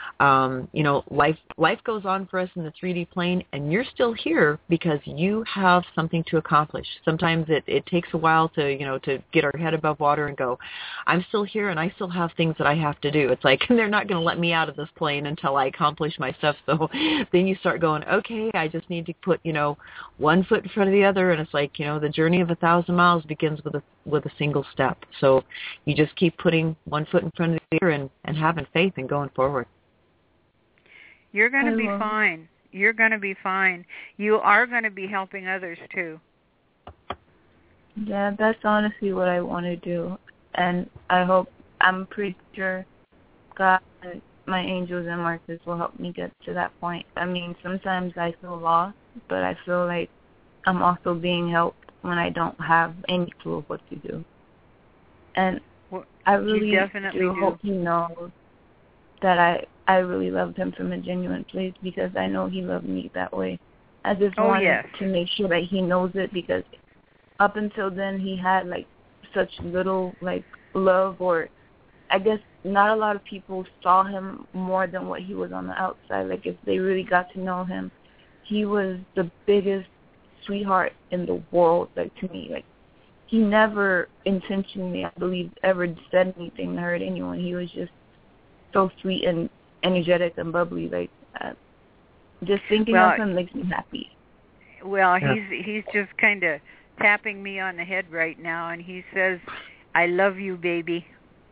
life goes on for us in the 3D plane, and you're still here because you have something to accomplish. Sometimes it takes a while to get our head above water and go, I'm still here and I still have things that I have to do. It's like, they're not going to let me out of this plane until I accomplish my stuff. So then you start going, okay, I just need to put, one foot in front of the other. And it's like, the journey of 1,000 miles begins with a single step. So you just keep putting one foot in front of the other and having faith and going forward. You're going to be fine. You're going to be fine. You are going to be helping others too. Yeah, that's honestly what I want to do. And I'm pretty sure God and my angels and Marcus will help me get to that point. I mean, sometimes I feel lost, but I feel like I'm also being helped when I don't have any clue of what to do. And I really do hope he knows that I really loved him from a genuine place, because I know he loved me that way. I just wanted to make sure that he knows it, because up until then he had, like, such little, like, love, or I guess not a lot of people saw him more than what he was on the outside. Like, if they really got to know him, he was the biggest sweetheart in the world, like, to me. Like, he never intentionally, I believe, ever said anything to hurt anyone. He was just so sweet and energetic and bubbly. Like just thinking of him makes me happy. Well, he's just kind of tapping me on the head right now, and he says, "I love you, baby."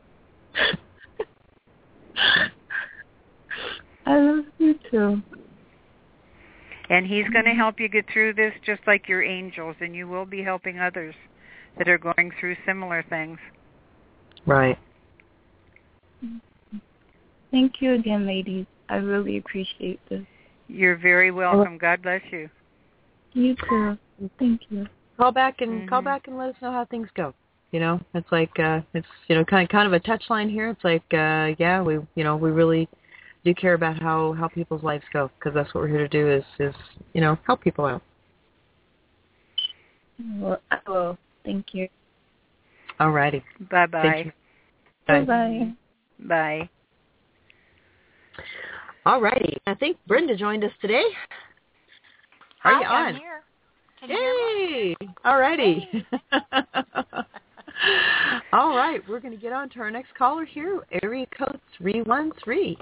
I love you too. And he's going to help you get through this just like your angels, and you will be helping others that are going through similar things. Right. Thank you again, ladies. I really appreciate this. You're very welcome. God bless you. You too. Thank you. Call back and let us know how things go. You know, it's like it's kind of a touch line here. It's like we really do care about how people's lives go, because that's what we're here to do is help people out. Well, I will. Thank you. All righty. Bye-bye. Bye-bye. Bye. All righty. I think Brenda joined us today. Hi, Are you on? I'm here. Can you hear me? All righty. All right. We're going to get on to our next caller here, area code 313.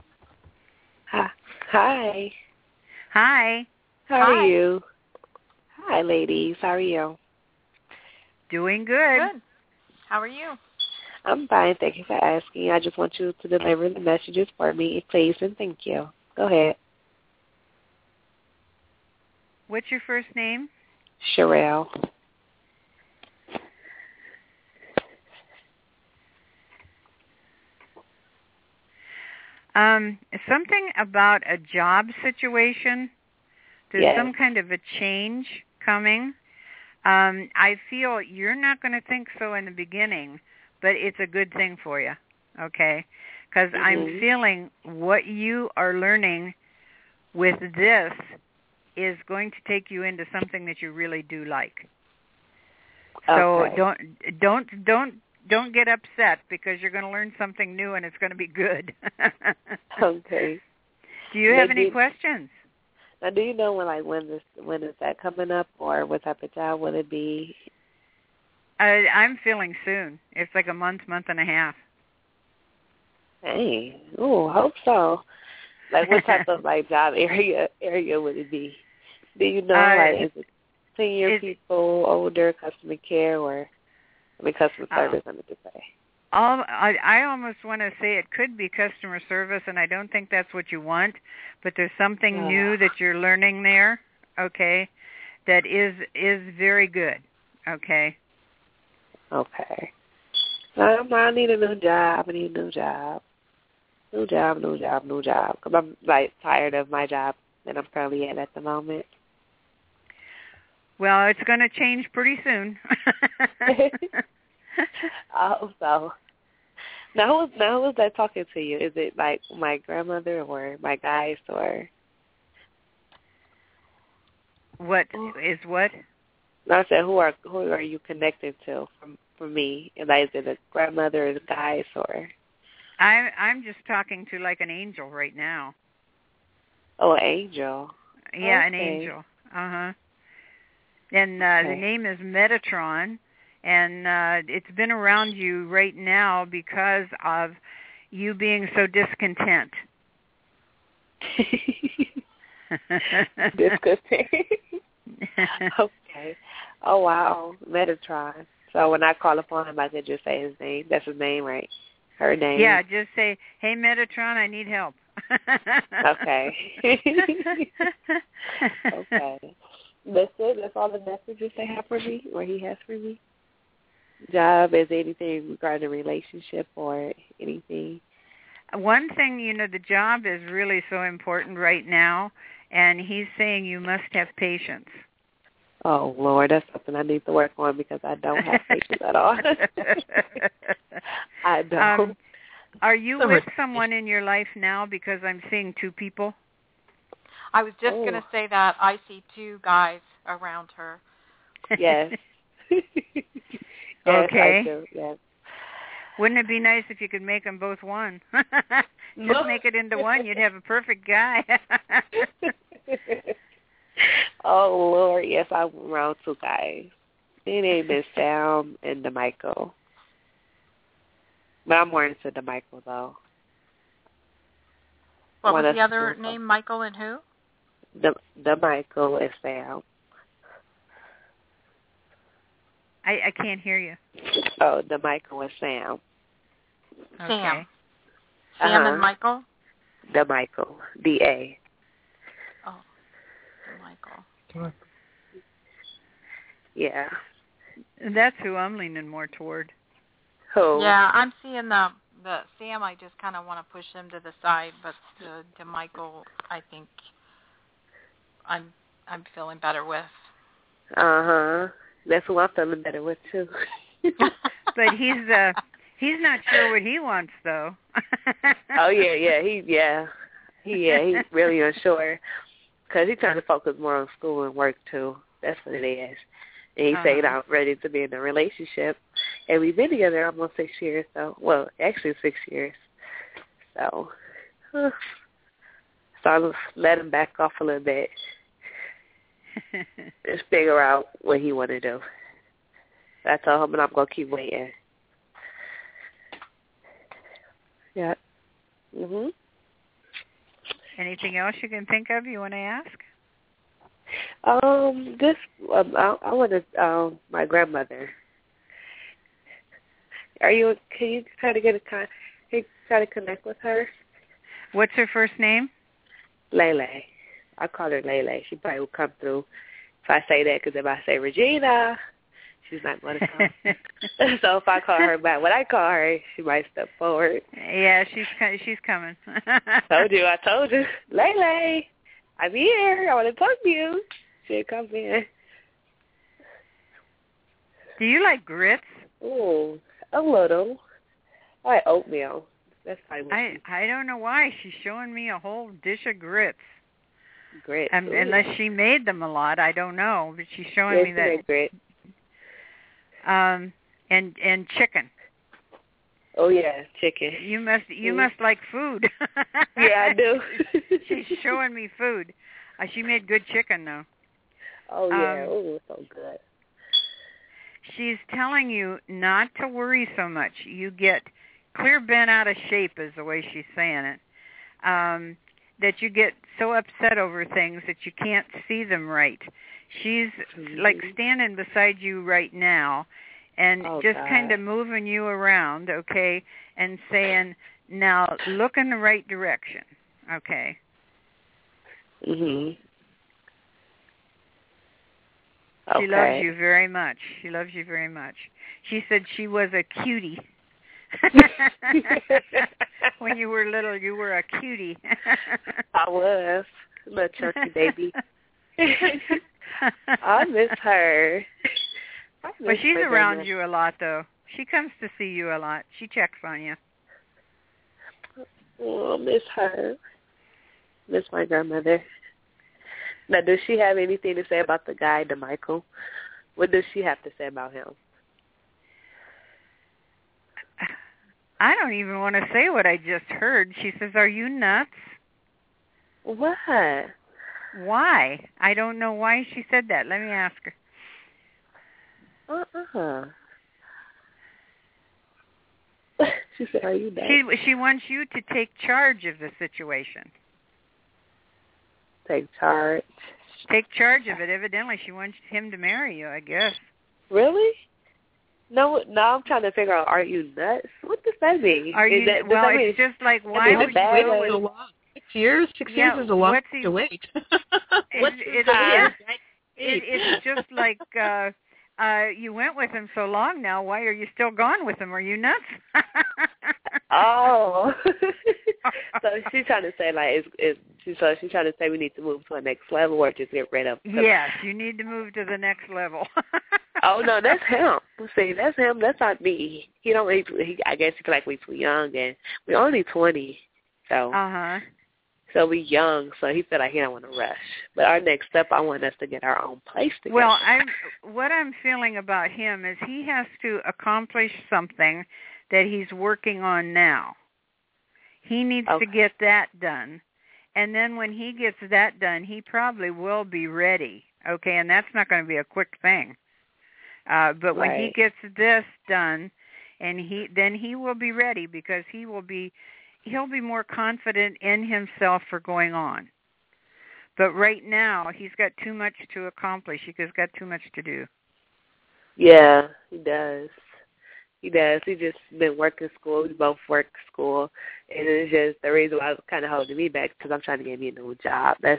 Hi. Hi. How are you? Hi, ladies. How are you? Doing good. Good. How are you? I'm fine. Thank you for asking. I just want you to deliver the messages for me, please, and thank you. Go ahead. What's your first name? Sherelle. Something about a job situation. There's some kind of a change coming. I feel you're not going to think so in the beginning, but it's a good thing for you, okay? Because I'm feeling what you are learning with this is going to take you into something that you really do like. So don't get upset, because you're going to learn something new and it's going to be good. Okay. Do you have any questions? Now, do you know when is that coming up, or what type of job will it be? I'm feeling soon. It's like a month and a half. Hey, hope so. Like, what type of job area would it be? Do you know? Is it senior people, older, customer care, or customer service? I meant to say. I almost want to say it could be customer service, and I don't think that's what you want. But there's something new that you're learning there. Okay, that is very good. Okay. Okay. I need a new job. New job. Because I'm tired of my job that I'm currently at the moment. Well, it's going to change pretty soon. I hope so. Now who's that talking to you? Is it like my grandmother or my guys or? What is what? No, I said who are you connected to from me? Is it a grandmother or guys or? I'm just talking to like an angel right now. Oh, an angel. Yeah, okay. An angel. And the name is Metatron, and it's been around you right now because of you being so discontent. Discontent. Okay. Oh, wow. Metatron. So when I call upon him, I could just say his name. That's his name, right? Her name. Yeah, just say, "Hey, Metatron, I need help." Okay. Okay. That's it? That's all the messages they have for me, or he has for me? Job, is anything regarding a relationship or anything? One thing, the job is really so important right now, and he's saying you must have patience. Oh, Lord, that's something I need to work on because I don't have patience at all. I don't. Are you with someone in your life now? Because I'm seeing two people. I was just going to say that. I see two guys around her. Yes. Yes, okay. I do. Yes. Wouldn't it be nice if you could make them both one? Just make it into one. You'd have a perfect guy. Oh, Lord, yes, I'm around two guys. Their name is Sam and DeMichael. But I'm more into DeMichael, though. What was the other name? Michael and who? The Michael and Sam. I can't hear you. Oh, the Michael and Sam. Sam. Okay. Sam and Michael? The Michael. D-A. Oh, the Michael. Yeah. That's who I'm leaning more toward. Who? Yeah, I'm seeing the Sam. I just kind of want to push him to the side, but the Michael, I think I'm feeling better with. Uh-huh. That's who I'm feeling better with too. But he's not sure what he wants though. Oh he's really unsure because he's trying to focus more on school and work too. That's what it is. And he's saying I'm ready to be in a relationship, and we've been together almost 6 years. So, well, actually 6 years. So I'll let him back off a little bit. Just figure out what he want to do. I told him, and I'm going to keep waiting. Yeah. Mhm. Anything else you can think of you want to ask? I want to, my grandmother. Can you try to connect with her? What's her first name? Lele. I call her Lele. She probably will come through if I say that, because if I say Regina, she's not going to come. So if I call her back, when I call her, she might step forward. Yeah, she's coming. I told you. Lele, I'm here. I want to talk to you. She'll come in. Do you like grits? Oh, a little. I like oatmeal. That's probably I don't know why. She's showing me a whole dish of grits. Grits. Unless she made them a lot, I don't know. But she's showing me that. Grits. And chicken. Oh yeah, chicken. You must like food. Yeah, I do. She's showing me food. She made good chicken though. Oh yeah, so good. She's telling you not to worry so much. You get clear bent out of shape is the way she's saying it. That you get so upset over things that you can't see them right. She's like standing beside you right now and just kind of moving you around, okay, and saying, now look in the right direction, okay? Mhm. She loves you very much. She loves you very much. She said she was a cutie. When you were little, you were a cutie. I was. Little chunky baby. I miss her. But she's around you a lot, though. She comes to see you a lot. She checks on you. Oh, I miss her. Miss my grandmother. Now, does she have anything to say about the guy, the Michael? What does she have to say about him? I don't even want to say what I just heard. She says, are you nuts? What? Why? I don't know why she said that. Let me ask her. She said, are you nuts? She wants you to take charge of the situation. Take charge? Take charge of it. Evidently, she wants him to marry you, I guess. Really? No, I'm trying to figure out, are you nuts? What does that mean? It's just like, why would you go with... 6 years? 6 years is a long time to wait. It's just like you went with him so long now. Why are you still gone with him? Are you nuts? Oh. So she's trying to say, like, she's trying to say we need to move to the next level or just get rid of him. Yes, you need to move to the next level. Oh, no, that's him. See, that's him. That's not me. I guess he feel like we're too young, and we're only 20. So. So we're young, so he felt like he don't want to rush. But our next step, I want us to get our own place together. Well, what I'm feeling about him is he has to accomplish something that he's working on now. He needs to get that done. And then when he gets that done, he probably will be ready, okay? And that's not going to be a quick thing. But when he gets this done, and then he will be ready because he will be he'll be more confident in himself for going on. But right now, he's got too much to accomplish. He's got too much to do. Yeah, he does. He does. He just been working school. We both work school. And it's just the reason why it's kind of holding me back because I'm trying to get me a new job. That's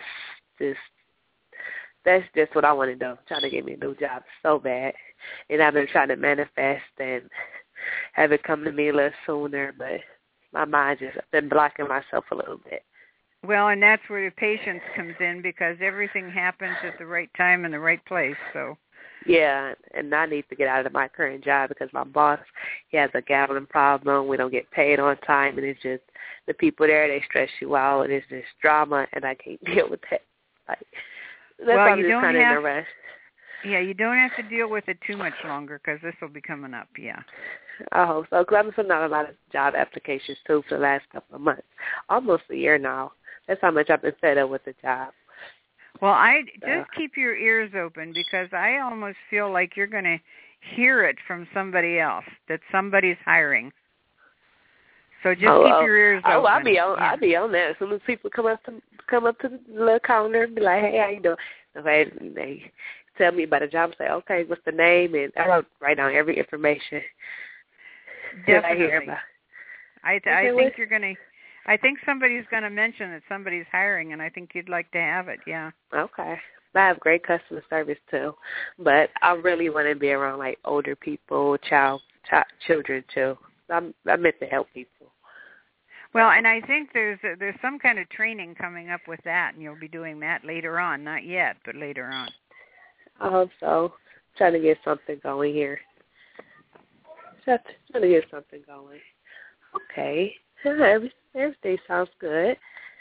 just what I want to do. I'm trying to get me a new job so bad. And I've been trying to manifest and have it come to me a little sooner, but my mind just been blocking myself a little bit. Well, and that's where the patience comes in because everything happens at the right time and the right place. So. Yeah, and I need to get out of my current job because my boss, he has a gambling problem. We don't get paid on time, and it's just the people there, they stress you out, and it's just drama, and I can't deal with that. Like, that's why I'm just kind of in a rush. Yeah, you don't have to deal with it too much longer because this will be coming up, yeah. I hope so, because I've been filling out a lot of job applications, too, for the last couple of months. Almost a year now. That's how much I've been fed up with the job. Well, just keep your ears open because I almost feel like you're going to hear it from somebody else, that somebody's hiring. So just keep your ears open. I'll be on that. As soon as people come up to the little counter and be like, hey, how you doing? And they tell me about a job, say, okay, what's the name? And I write down every information that I hear about. I think you're going to. I think somebody's going to mention that somebody's hiring, and I think you'd like to have it, yeah. Okay. I have great customer service, too. But I really want to be around, like, older people, children, too. I'm meant to help people. Well, and I think there's some kind of training coming up with that, and you'll be doing that later on. Not yet, but later on. I hope so. Trying to get something going here. Trying to get something going. Okay. Everything sounds good.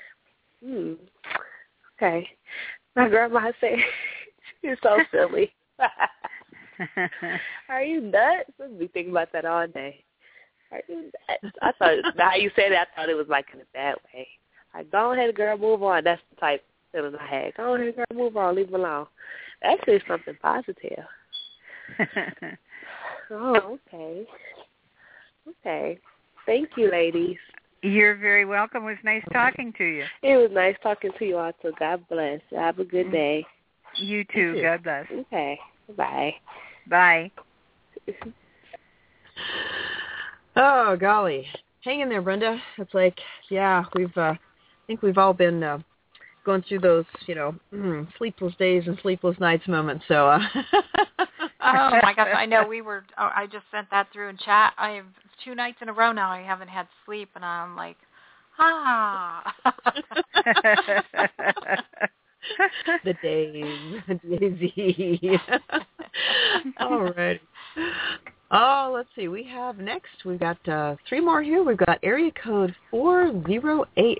Okay. My grandma said, you're so silly. Are you nuts? I've been thinking about that all day. Are you nuts? I thought, how you said it, I thought it was like in a bad way. Like, go ahead, girl, move on. That's the type of feeling I had. Go ahead, girl, move on, leave him alone. Actually, it's something positive. Oh, okay. Okay. Thank you, ladies. You're very welcome. It was nice talking to you. It was nice talking to you all, too. God bless. Have a good day. You too. God bless. Okay. Bye. Bye. Oh, golly. Hang in there, Brenda. It's like, yeah, I think we've all been going through those, sleepless days and sleepless nights moments. So, oh my gosh, I know I just sent that through in chat. I have 2 nights in a row now I haven't had sleep, and I'm like, the daisy. All right. Oh, let's see. We've got 3 more here. We've got area code 480.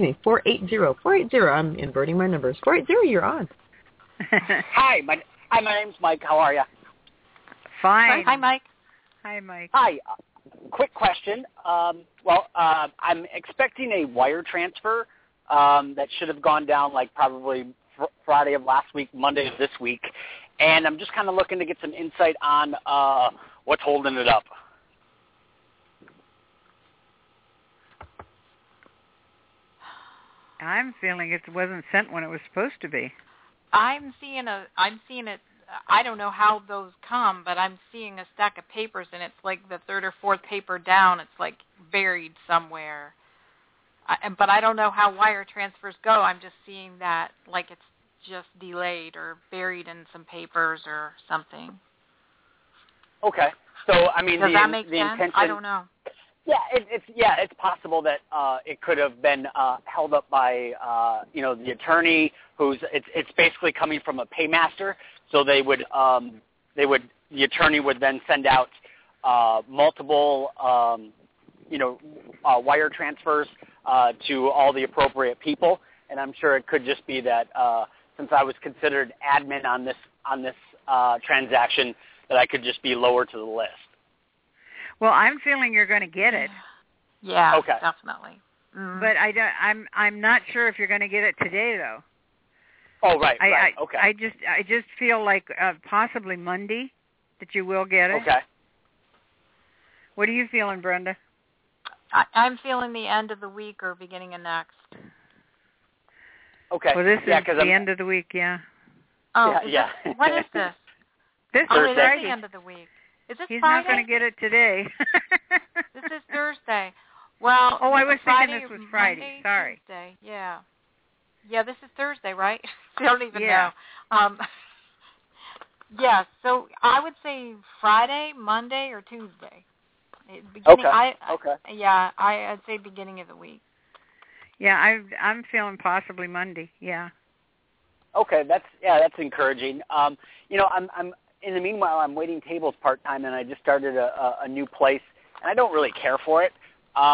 I'm inverting my numbers. 480, you're on. Hi, my name's Mike. How are you? Fine. Hi, Mike. Hi, Mike. Hi. Quick question. I'm expecting a wire transfer that should have gone down like probably Friday of last week, Monday of this week, and I'm just kind of looking to get some insight on what's holding it up. I'm feeling it wasn't sent when it was supposed to be. I'm seeing it. I don't know how those come, but I'm seeing a stack of papers, and it's like the 3rd or 4th paper down. It's like buried somewhere. But I don't know how wire transfers go. I'm just seeing that like it's just delayed or buried in some papers or something. Okay. So, I mean, does that make sense? Intention, I don't know. Yeah, it's possible that it could have been held up by the attorney it's basically coming from a paymaster. So the attorney would then send out multiple wire transfers to all the appropriate people, and I'm sure it could just be that since I was considered admin on this transaction, that I could just be lower to the list. Well, I'm feeling you're going to get it. Yeah, okay. Definitely. Mm. But I'm not sure if you're going to get it today, though. Oh, right. Okay. I just feel like possibly Monday that you will get it. Okay. What are you feeling, Brenda? I'm feeling the end of the week or beginning of next. Okay. Well, this is the end of the week, yeah. Oh, what is this? This is Friday. Friday. The end of the week. Is this He's Friday? not going to get it today. This is Thursday. Well, I was Friday, thinking this was Friday. Monday, Sorry. Tuesday. Yeah. Yeah, this is Thursday, right? I don't even know. Yeah, so I would say Friday, Monday, or Tuesday. Okay. Yeah, I'd say beginning of the week. Yeah, I'm feeling possibly Monday. Yeah. Okay, that's encouraging. I'm in the meanwhile I'm waiting tables part time, and I just started a new place, and I don't really care for it.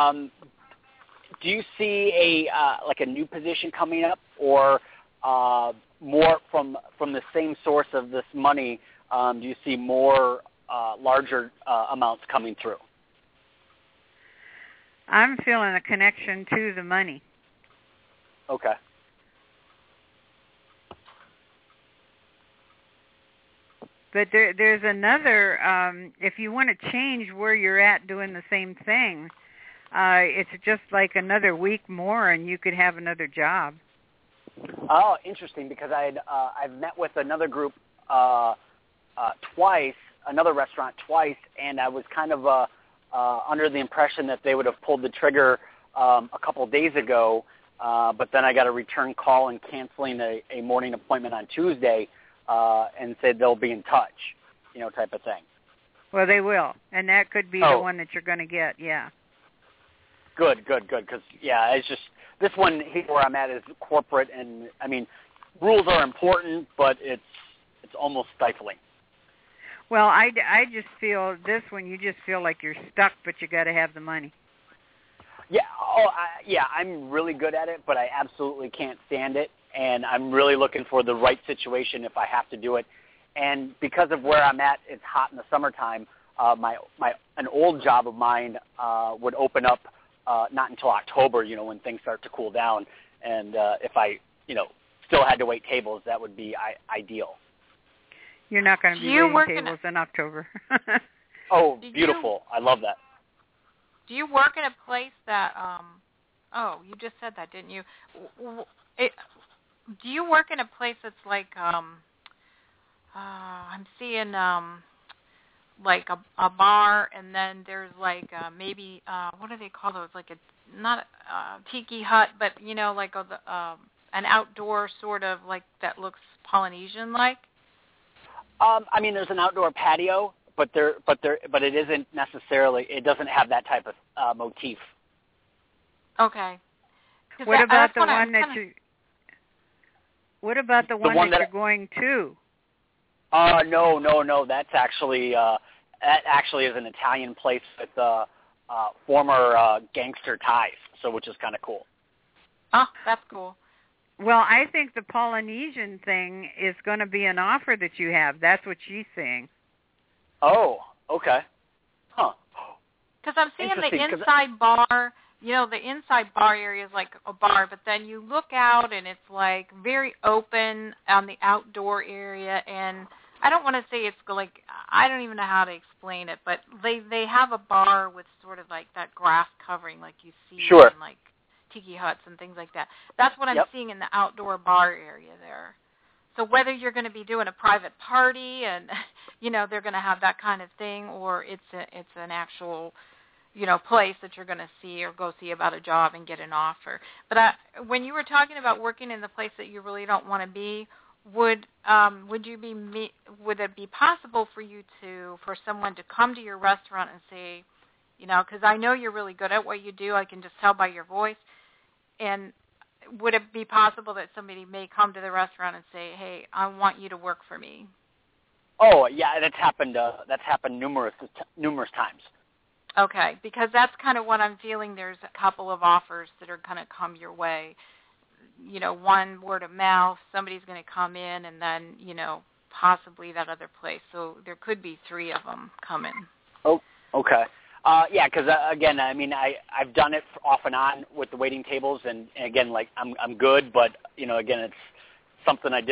Do you see a new position coming up, or more from the same source of this money? Do you see more larger amounts coming through? I'm feeling a connection to the money. Okay. But there's another, if you want to change where you're at doing the same thing, it's just like another week more and you could have another job. Oh, interesting, because I've met with another group twice, another restaurant twice, and I was kind of under the impression that they would have pulled the trigger a couple of days ago, but then I got a return call and canceling a morning appointment on Tuesday, and said they'll be in touch, type of thing. Well, they will, and that could be the one that you're going to get, yeah. Good, because, it's just, this one here where I'm at is corporate, and, rules are important, but it's almost stifling. Well, I just feel this one, you just feel like you're stuck, but you got to have the money. Yeah, I'm really good at it, but I absolutely can't stand it, and I'm really looking for the right situation if I have to do it. And because of where I'm at, it's hot in the summertime. An old job of mine would open up not until October, when things start to cool down. And if I, still had to wait tables, that would be ideal. You're not going to be waiting tables in October. Oh, beautiful. I love that. Do you work in a place that, you just said that, didn't you? Do you work in a place that's like, I'm seeing like a bar, and then there's like maybe, what do they call those? Like not a tiki hut, but, like an outdoor sort of like that looks Polynesian-like? There's an outdoor patio, but it isn't necessarily. It doesn't have that type of motif. Okay. What about the one that you? What about the one that you're going to? No. That's actually is an Italian place with former gangster ties, which is kind of cool. Oh, that's cool. Well, I think the Polynesian thing is going to be an offer that you have. That's what she's saying. Oh, okay. Huh. Because I'm seeing the inside bar, the inside bar area is like a bar, but then you look out and it's like very open on the outdoor area, and I don't want to say it's like, I don't even know how to explain it, but they have a bar with sort of like that grass covering like you see Sure. in like tiki huts and things like that. That's what I'm seeing in the outdoor bar area there. So whether you're going to be doing a private party and, they're going to have that kind of thing, or it's an actual, place that you're going to see or go see about a job and get an offer. But when you were talking about working in the place that you really don't want to be, would it be possible for someone to come to your restaurant and say, because I know you're really good at what you do, I can just tell by your voice, and would it be possible that somebody may come to the restaurant and say, hey, I want you to work for me? Oh, yeah, that's happened numerous times. Okay, because that's kind of what I'm feeling. There's a couple of offers that are going to come your way. One word of mouth, somebody's going to come in, and then, possibly that other place. So there could be 3 of them coming. Oh, okay. Because again, I've done it off and on with the waiting tables, and again, like I'm good, but again, it's something I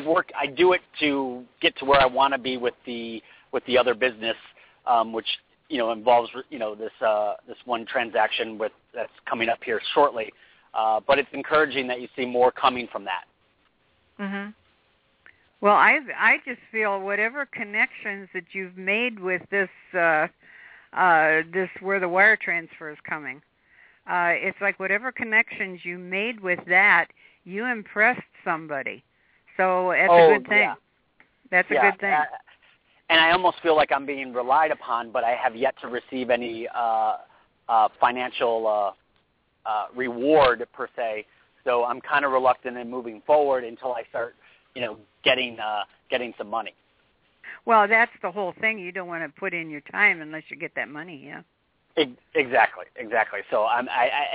do it to get to where I want to be with the other business, which involves this one transaction that's coming up here shortly. But it's encouraging that you see more coming from that. Mm-hmm. Well, I just feel whatever connections that you've made with this where the wire transfer is coming, it's like whatever connections you made with that, you impressed somebody. So it's a good thing. Yeah. That's a good thing. And I almost feel like I'm being relied upon, but I have yet to receive any financial reward per se. So I'm kind of reluctant in moving forward until I start, getting some money. Well, that's the whole thing. You don't want to put in your time unless you get that money. Yeah. Exactly. So I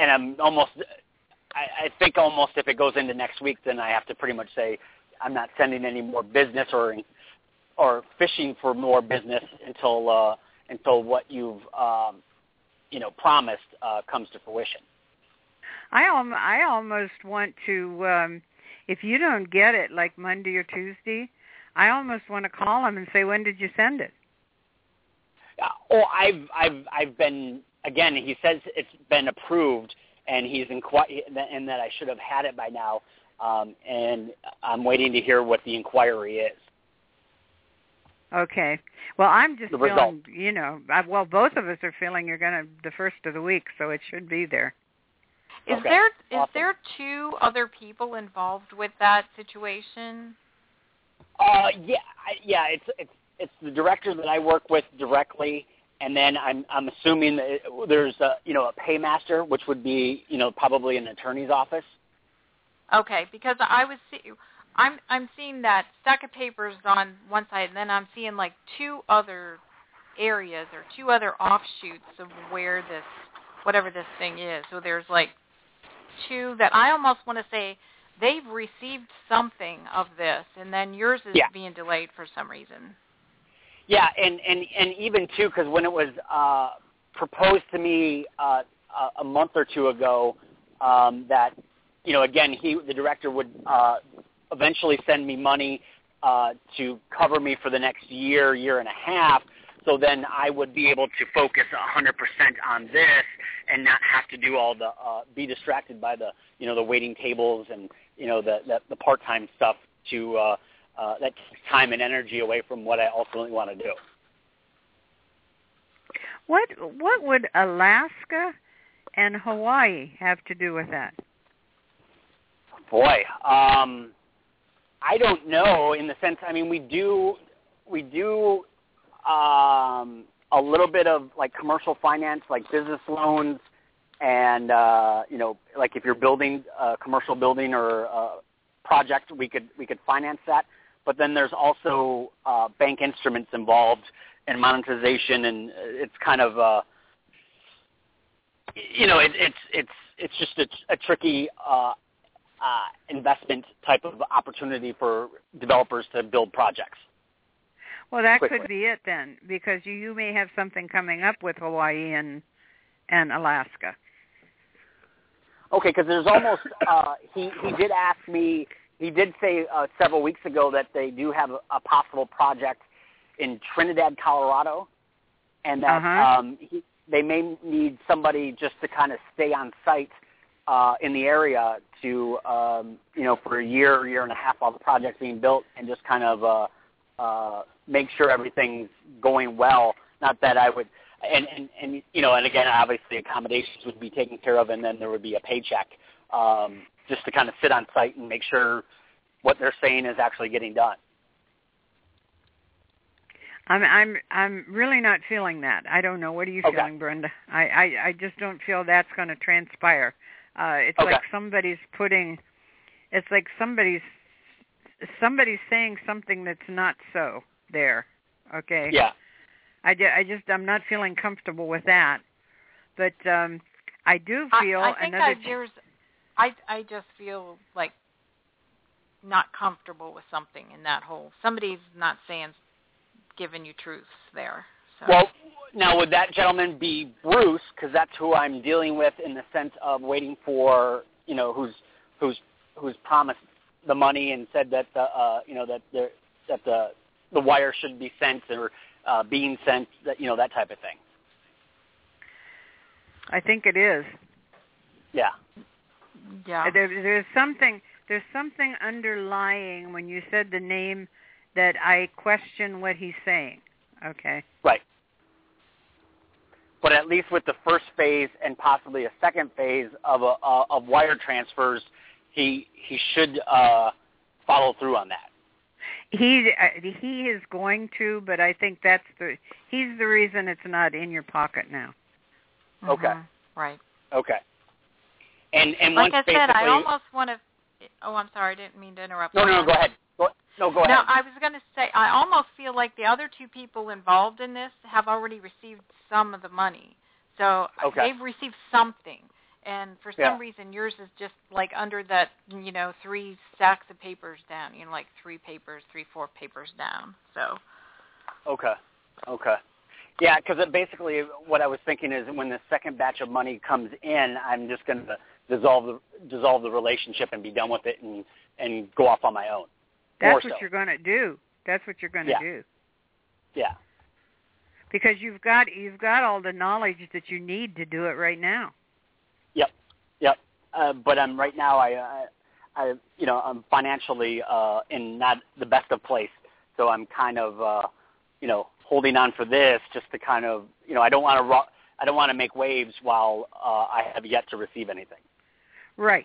think almost if it goes into next week, then I have to pretty much say I'm not sending any more business or fishing for more business until what you've promised comes to fruition. I almost want to, if you don't get it like Monday or Tuesday, I almost want to call him and say, when did you send it? I've been, again, he says it's been approved, and and that I should have had it by now, and I'm waiting to hear what the inquiry is. Okay. Well, I'm just the feeling, result. Both of us are feeling you're going to the first of the week, so it should be there. Is there two other people involved with that situation? Yeah. It's the director that I work with directly, and then I'm assuming that there's a paymaster, which would be probably an attorney's office. Okay, because I'm seeing that stack of papers on one side, and then I'm seeing like two other areas or two other offshoots of where whatever this thing is. So there's like two that I almost want to say they've received something of this, and then yours is being delayed for some reason. Yeah, and even too, because when it was proposed to me a month or two ago, that again the director would eventually send me money to cover me for the next year and a half. So then I would be able to focus 100% on this and not have to do all the be distracted by the the waiting tables and the part-time stuff to that takes time and energy away from what I ultimately want to do. What would Alaska and Hawaii have to do with that? Boy, I don't know. In the sense, I mean, we do a little bit of like commercial finance, like business loans, and like if you're building a commercial building or a project, we could finance that. But then there's also bank instruments involved and monetization, and it's kind of it's just a tricky investment type of opportunity for developers to build projects. Well, that quickly. Could be it then, because you may have something coming up with Hawaii and Alaska. Okay, because there's almost he did ask me. He did say several weeks ago that they do have a possible project in Trinidad, Colorado, and that they may need somebody just to kind of stay on site in the area to for a year and a half while the project's being built, and just kind of make sure everything's going well. Not that I would, and again, obviously accommodations would be taken care of, and then there would be a paycheck just to kind of sit on site and make sure what they're saying is actually getting done. I'm really not feeling that. I don't know. What are you feeling, Brenda? I just don't feel that's going to transpire. It's like somebody's putting. It's like somebody's saying something that's not so there. Okay. Yeah. I'm not feeling comfortable with that, but I do feel I think I just feel like not comfortable with something in that whole. Somebody's not giving you truths there. So. Well, now would that gentleman be Bruce? Because that's who I'm dealing with in the sense of waiting for who's promised the money and said that the wire should be sent or being sent, that that type of thing. I think it is. Yeah. Yeah. There's something underlying when you said the name that I question what he's saying. Okay. Right. But at least with the first phase and possibly a second phase of wire transfers, he should follow through on that. He is going to, but I think he's the reason it's not in your pocket now. Okay. Right. Okay. And like once I said, I almost want to. Oh, I'm sorry. I didn't mean to interrupt. No, go ahead. Go ahead. No, I was going to say I almost feel like the other two people involved in this have already received some of the money, so they've received something. And for some reason, yours is just like under that, 3 stacks of papers down, like 3, 4 papers down. So. Okay. Yeah, because basically what I was thinking is when the second batch of money comes in, I'm just going to dissolve the relationship and be done with it and go off on my own. That's what you're going to do. That's what you're going to do. Yeah. Because you've got all the knowledge that you need to do it right now. Yep. But I'm right now. I'm financially in not the best of place, so I'm kind of holding on for this just to kind of I don't want to make waves while I have yet to receive anything. Right.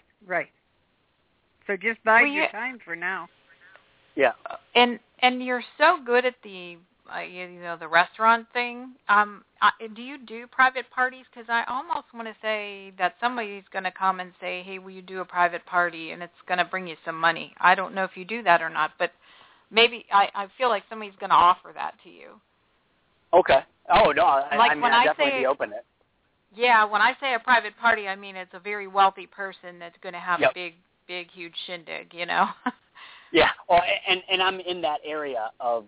So just bide your time for now. Yeah. And you're so good at the the restaurant thing. Do you do private parties? Because I almost want to say that somebody's going to come and say, "Hey, will you do a private party?" And it's going to bring you some money. I don't know if you do that or not, but maybe I feel like somebody's going to offer that to you. Okay. Oh no, I definitely say, be open to it. Yeah, when I say a private party, I mean it's a very wealthy person that's going to have a big, huge shindig. Yeah, well, and I'm in that area of,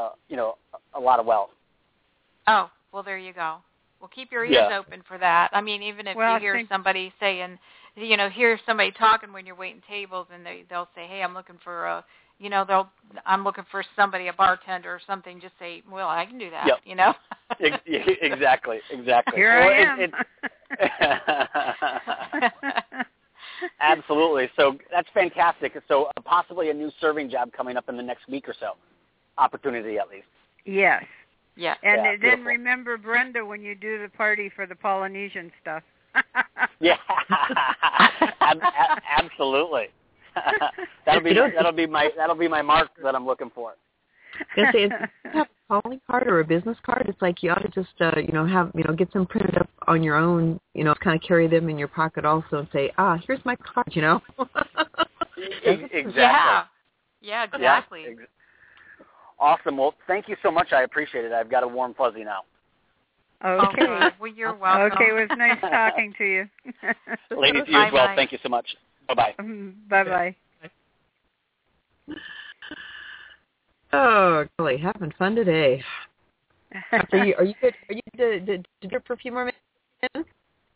a lot of wealth. Oh, well, there you go. Well, keep your ears open for that. I mean, even if you hear somebody saying, hear somebody talking when you're waiting tables, and they'll say, "Hey, I'm looking for I'm looking for somebody, a bartender or something." Just say, "Well, I can do that." Yep. Exactly. Here I am. Absolutely. So that's fantastic. So possibly a new serving job coming up in the next week or so. Opportunity, at least. Yes. Yeah. And then beautiful. Remember Brenda when you do the party for the Polynesian stuff. Yeah. Absolutely. that'll be my mark that I'm looking for. If you have a calling card or a business card, it's like you ought to just get them printed up on your own, kind of carry them in your pocket also and say, here's my card, Exactly. Yeah, exactly. Yeah. Awesome. Well, thank you so much. I appreciate it. I've got a warm fuzzy now. Okay. Well, you're welcome. Okay, it was nice talking to you. Ladies, you as well. Thank you so much. Bye-bye. Bye-bye. Oh, Kelly, having fun today. Are you good? Are you good to do it for a few more minutes?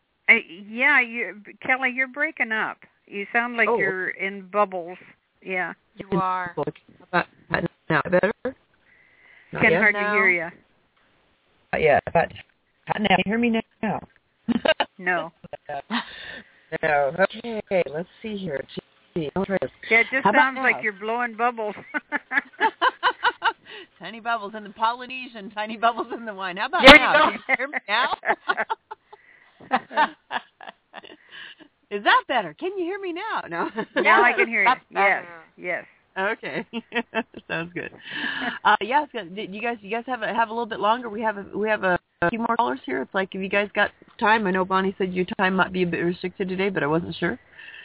Kelly, you're breaking up. You sound like you're in bubbles. Yeah. You are. How about now? Better? Can hardly hear you. Yeah, but now can you hear me now? No. No. Okay, let's see here. I'll try this. Yeah, it just sounds like you're blowing bubbles. Tiny bubbles in the Polynesian, tiny bubbles in the wine. How about there now? You go. Can you hear me now? Is that better? Can you hear me now? No. Now I can hear you. Yes. Okay. Sounds good. Yeah, you guys have a little bit longer. We have a few more callers here. It's like, have you guys got time? I know Bonnie said your time might be a bit restricted today, but I wasn't sure.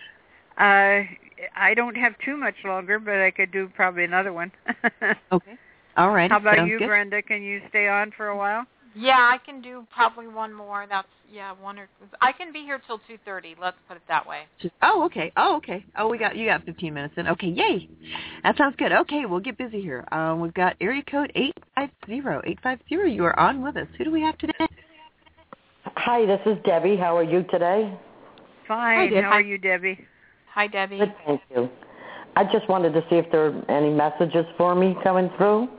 I don't have too much longer, but I could do probably another one. Okay. All right. How about Sounds you, good. Brenda? Can you stay on for a while? Yeah, I can do probably one more. I can be here till 2:30. Let's put it that way. Oh, okay. Oh, you got 15 minutes then. Okay, yay. That sounds good. Okay, we'll get busy here. We've got area code 850. You are on with us. Who do we have today? Hi, this is Debbie. How are you today? Fine. How are you, Debbie? Hi, Debbie. Good, thank you. I just wanted to see if there are any messages for me coming through.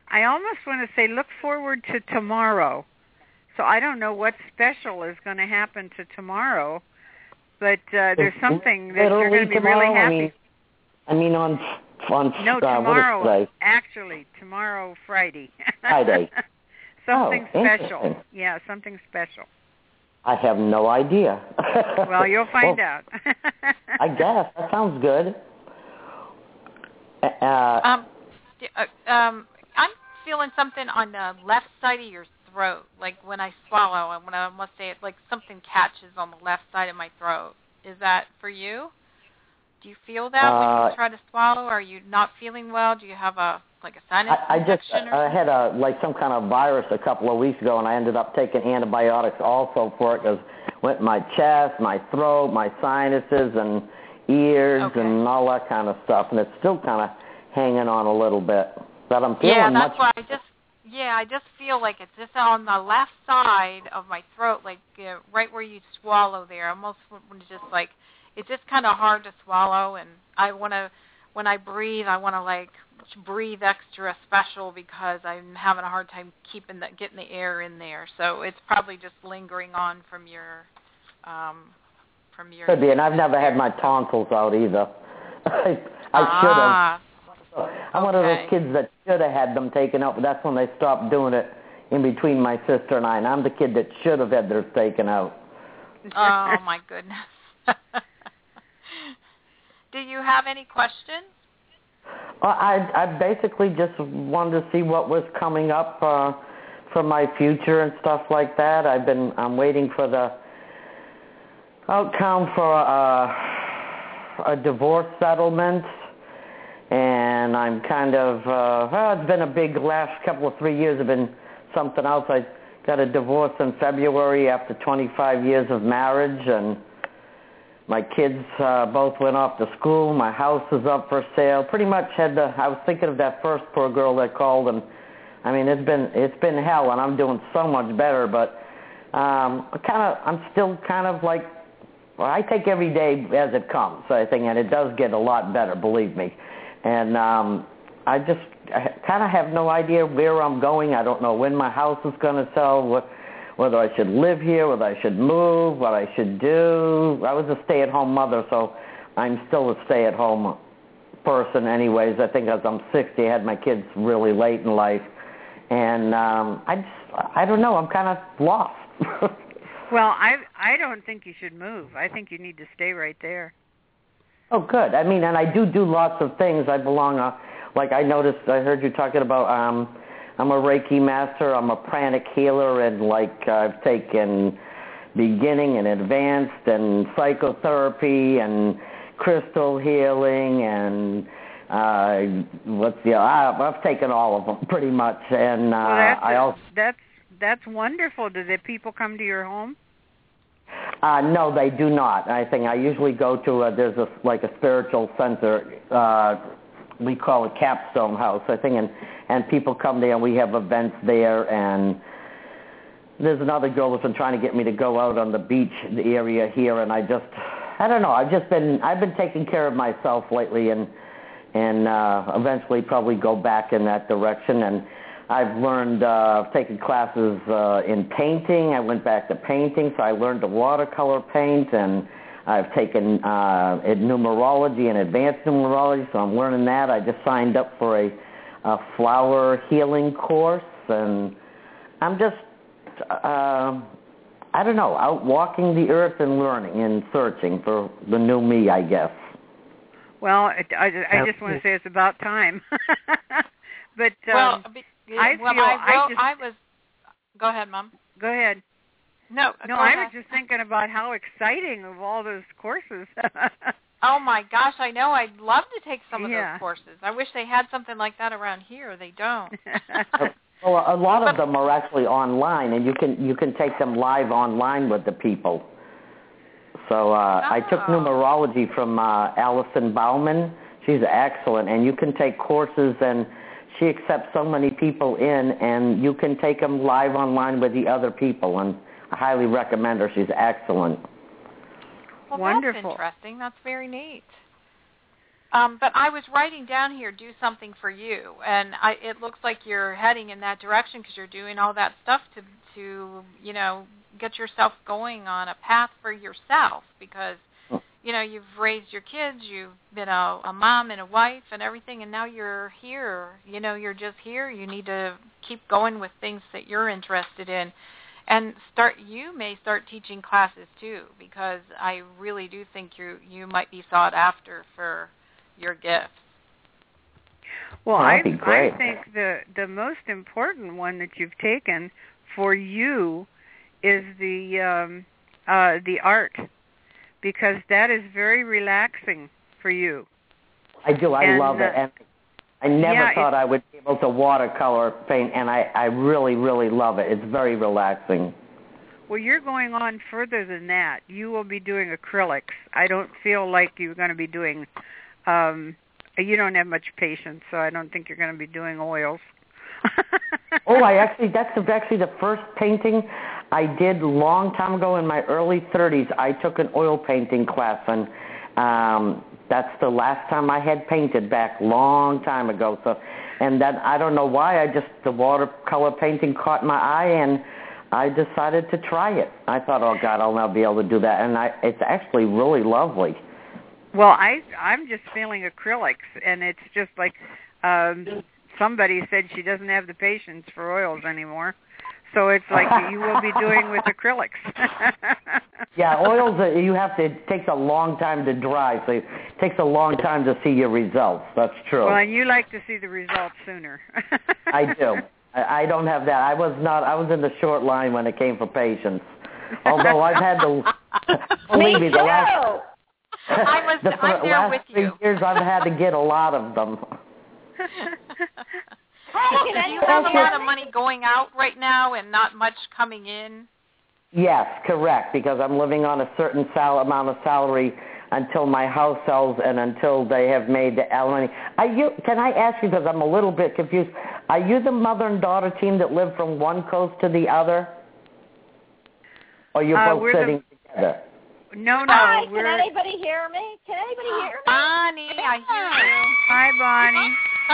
I almost want to say look forward to tomorrow. So I don't know what special is going to happen to tomorrow, but there's something that you're going to be really happy. I mean on tomorrow. What is today? Actually, tomorrow, Friday. Friday. Something special. Yeah, something special. I have no idea. Well, you'll find out. I guess that sounds good. I'm feeling something on the left side of your throat, like when I swallow, and when I must say it, like something catches on the left side of my throat. Is that for you? Do you feel that when you try to swallow? Are you not feeling well? Do you have a sinus infection? I had some kind of virus a couple of weeks ago, and I ended up taking antibiotics also for it because it went in my chest, my throat, my sinuses, and ears, and all that kind of stuff. And it's still kind of hanging on a little bit. But I'm feeling that's why I just feel like it's just on the left side of my throat, like right where you swallow there. Almost just like it's just kind of hard to swallow, and when I breathe, I want to breathe extra special because I'm having a hard time getting the air in there. So it's probably just lingering on from your. Could be, and I've never had my tonsils out either. I should have. I'm one of those kids that should have had them taken out, but that's when they stopped doing it in between my sister and I. And I'm the kid that should have had theirs taken out. Oh, my goodness. Do you have any questions? I basically just wanted to see what was coming up for my future and stuff like that. I'm waiting for the outcome for a divorce settlement. And I'm kind of, it's been a big last couple of 3 years have been something else. I got a divorce in February after 25 years of marriage, and my kids both went off to school. My house is up for sale. Pretty much I was thinking of that first poor girl that called, and I mean, it's been hell, and I'm doing so much better, but I'm still kind of like, I take every day as it comes, I think, and it does get a lot better, believe me. And I kind of have no idea where I'm going. I don't know when my house is going to sell, whether I should live here, whether I should move, what I should do. I was a stay-at-home mother, so I'm still a stay-at-home person anyways. I think as I'm 60, I had my kids really late in life. And I don't know. I'm kind of lost. Well, I don't think you should move. I think you need to stay right there. Oh, good. I mean, and I do lots of things. I belong, like I heard you talking about, I'm a Reiki master, I'm a pranic healer, and I've taken beginning and advanced and psychotherapy and crystal healing and I've taken all of them pretty much. And that's wonderful. Do the people come to your home? No, they do not. I think I usually go to there's a spiritual center. We call it Capstone House, I think, and people come there and we have events there. And there's another girl that's been trying to get me to go out on the beach area here, and I don't know. I've been taking care of myself lately, and eventually probably go back in that direction. And I've learned, taken classes in painting. I went back to painting, so I learned to watercolor paint, and I've taken numerology and advanced numerology, so I'm learning that. I just signed up for a flower healing course, and I'm just, I don't know, out walking the earth and learning and searching for the new me, I guess. Well, I just want to say it's about time. But Go ahead, Mom. Go ahead. No, I was just thinking about how exciting of all those courses. Oh my gosh, I know. I'd love to take some of those courses. I wish they had something like that around here. They don't. Well, a lot of them are actually online, and you can take them live online with the people. So I took numerology from Alison Bauman. She's excellent, and you can take courses, and she accepts so many people in, and you can take them live online with the other people, and I highly recommend her. She's excellent. Well, wonderful. That's interesting. That's very neat. But I was writing down here, do something for you, and it looks like you're heading in that direction because you're doing all that stuff to get yourself going on a path for yourself because, you've raised your kids, you've been a mom and a wife and everything, and now you're here. You're just here. You need to keep going with things that you're interested in. And you may start teaching classes too, because I really do think you might be sought after for your gifts. Well, I think the most important one that you've taken for you is the art, because that is very relaxing for you. I do. I love it. And I never thought I would be able to watercolor paint, and I really, really love it. It's very relaxing. Well, you're going on further than that. You will be doing acrylics. I don't feel like you're going to be doing, you don't have much patience, so I don't think you're going to be doing oils. That's actually the first painting I did a long time ago in my early 30s. I took an oil painting class, and that's the last time I had painted back long time ago. So, and then I don't know why, the watercolor painting caught my eye, and I decided to try it. I thought, oh God, I'll never be able to do that, and it's actually really lovely. Well, I'm just feeling acrylics, and it's just like somebody said she doesn't have the patience for oils anymore. So it's like you will be doing with acrylics. Yeah, oils, it takes a long time to dry, so it takes a long time to see your results. That's true. Well, and you like to see the results sooner. I do. I don't have that. I was in the short line when it came for patience. Although I've had to, believe me, the last, I'm there with you. 3 years I've had to get a lot of them. Do you have a lot of money going out right now and not much coming in? Yes, correct, because I'm living on a certain amount of salary until my house sells and until they have made the alimony. Can I ask you, because I'm a little bit confused, are you the mother and daughter team that live from one coast to the other? Or you're both sitting together? No. Hi, can anybody hear me? Bonnie, I hear you. Hi, Bonnie.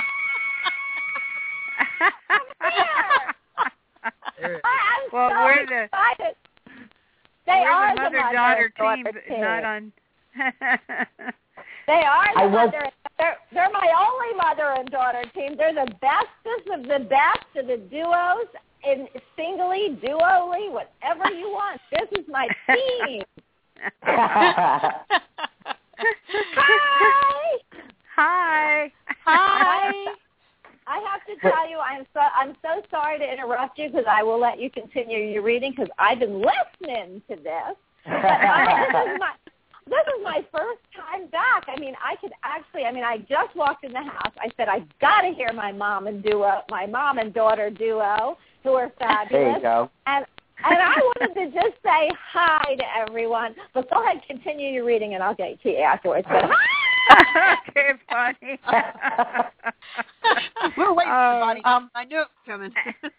I'm well, so we're excited. We're the mother-daughter team, but not on... They are the mother. They're my only mother and daughter team. They're the bestest of the best of the duos, in singly, duoly, whatever you want. This is my team. Hi. Hi. I have to tell you, I'm so sorry to interrupt you, because I will let you continue your reading, because I've been listening to this. But this is my first time back. I mean, I just walked in the house. I said, I got to hear my mom and daughter duo, who are fabulous. There you go. And I wanted to just say hi to everyone. But go ahead, continue your reading, and I'll get to you afterwards. But hi! Okay, Bonnie. We're waiting for Bonnie. I knew it was coming.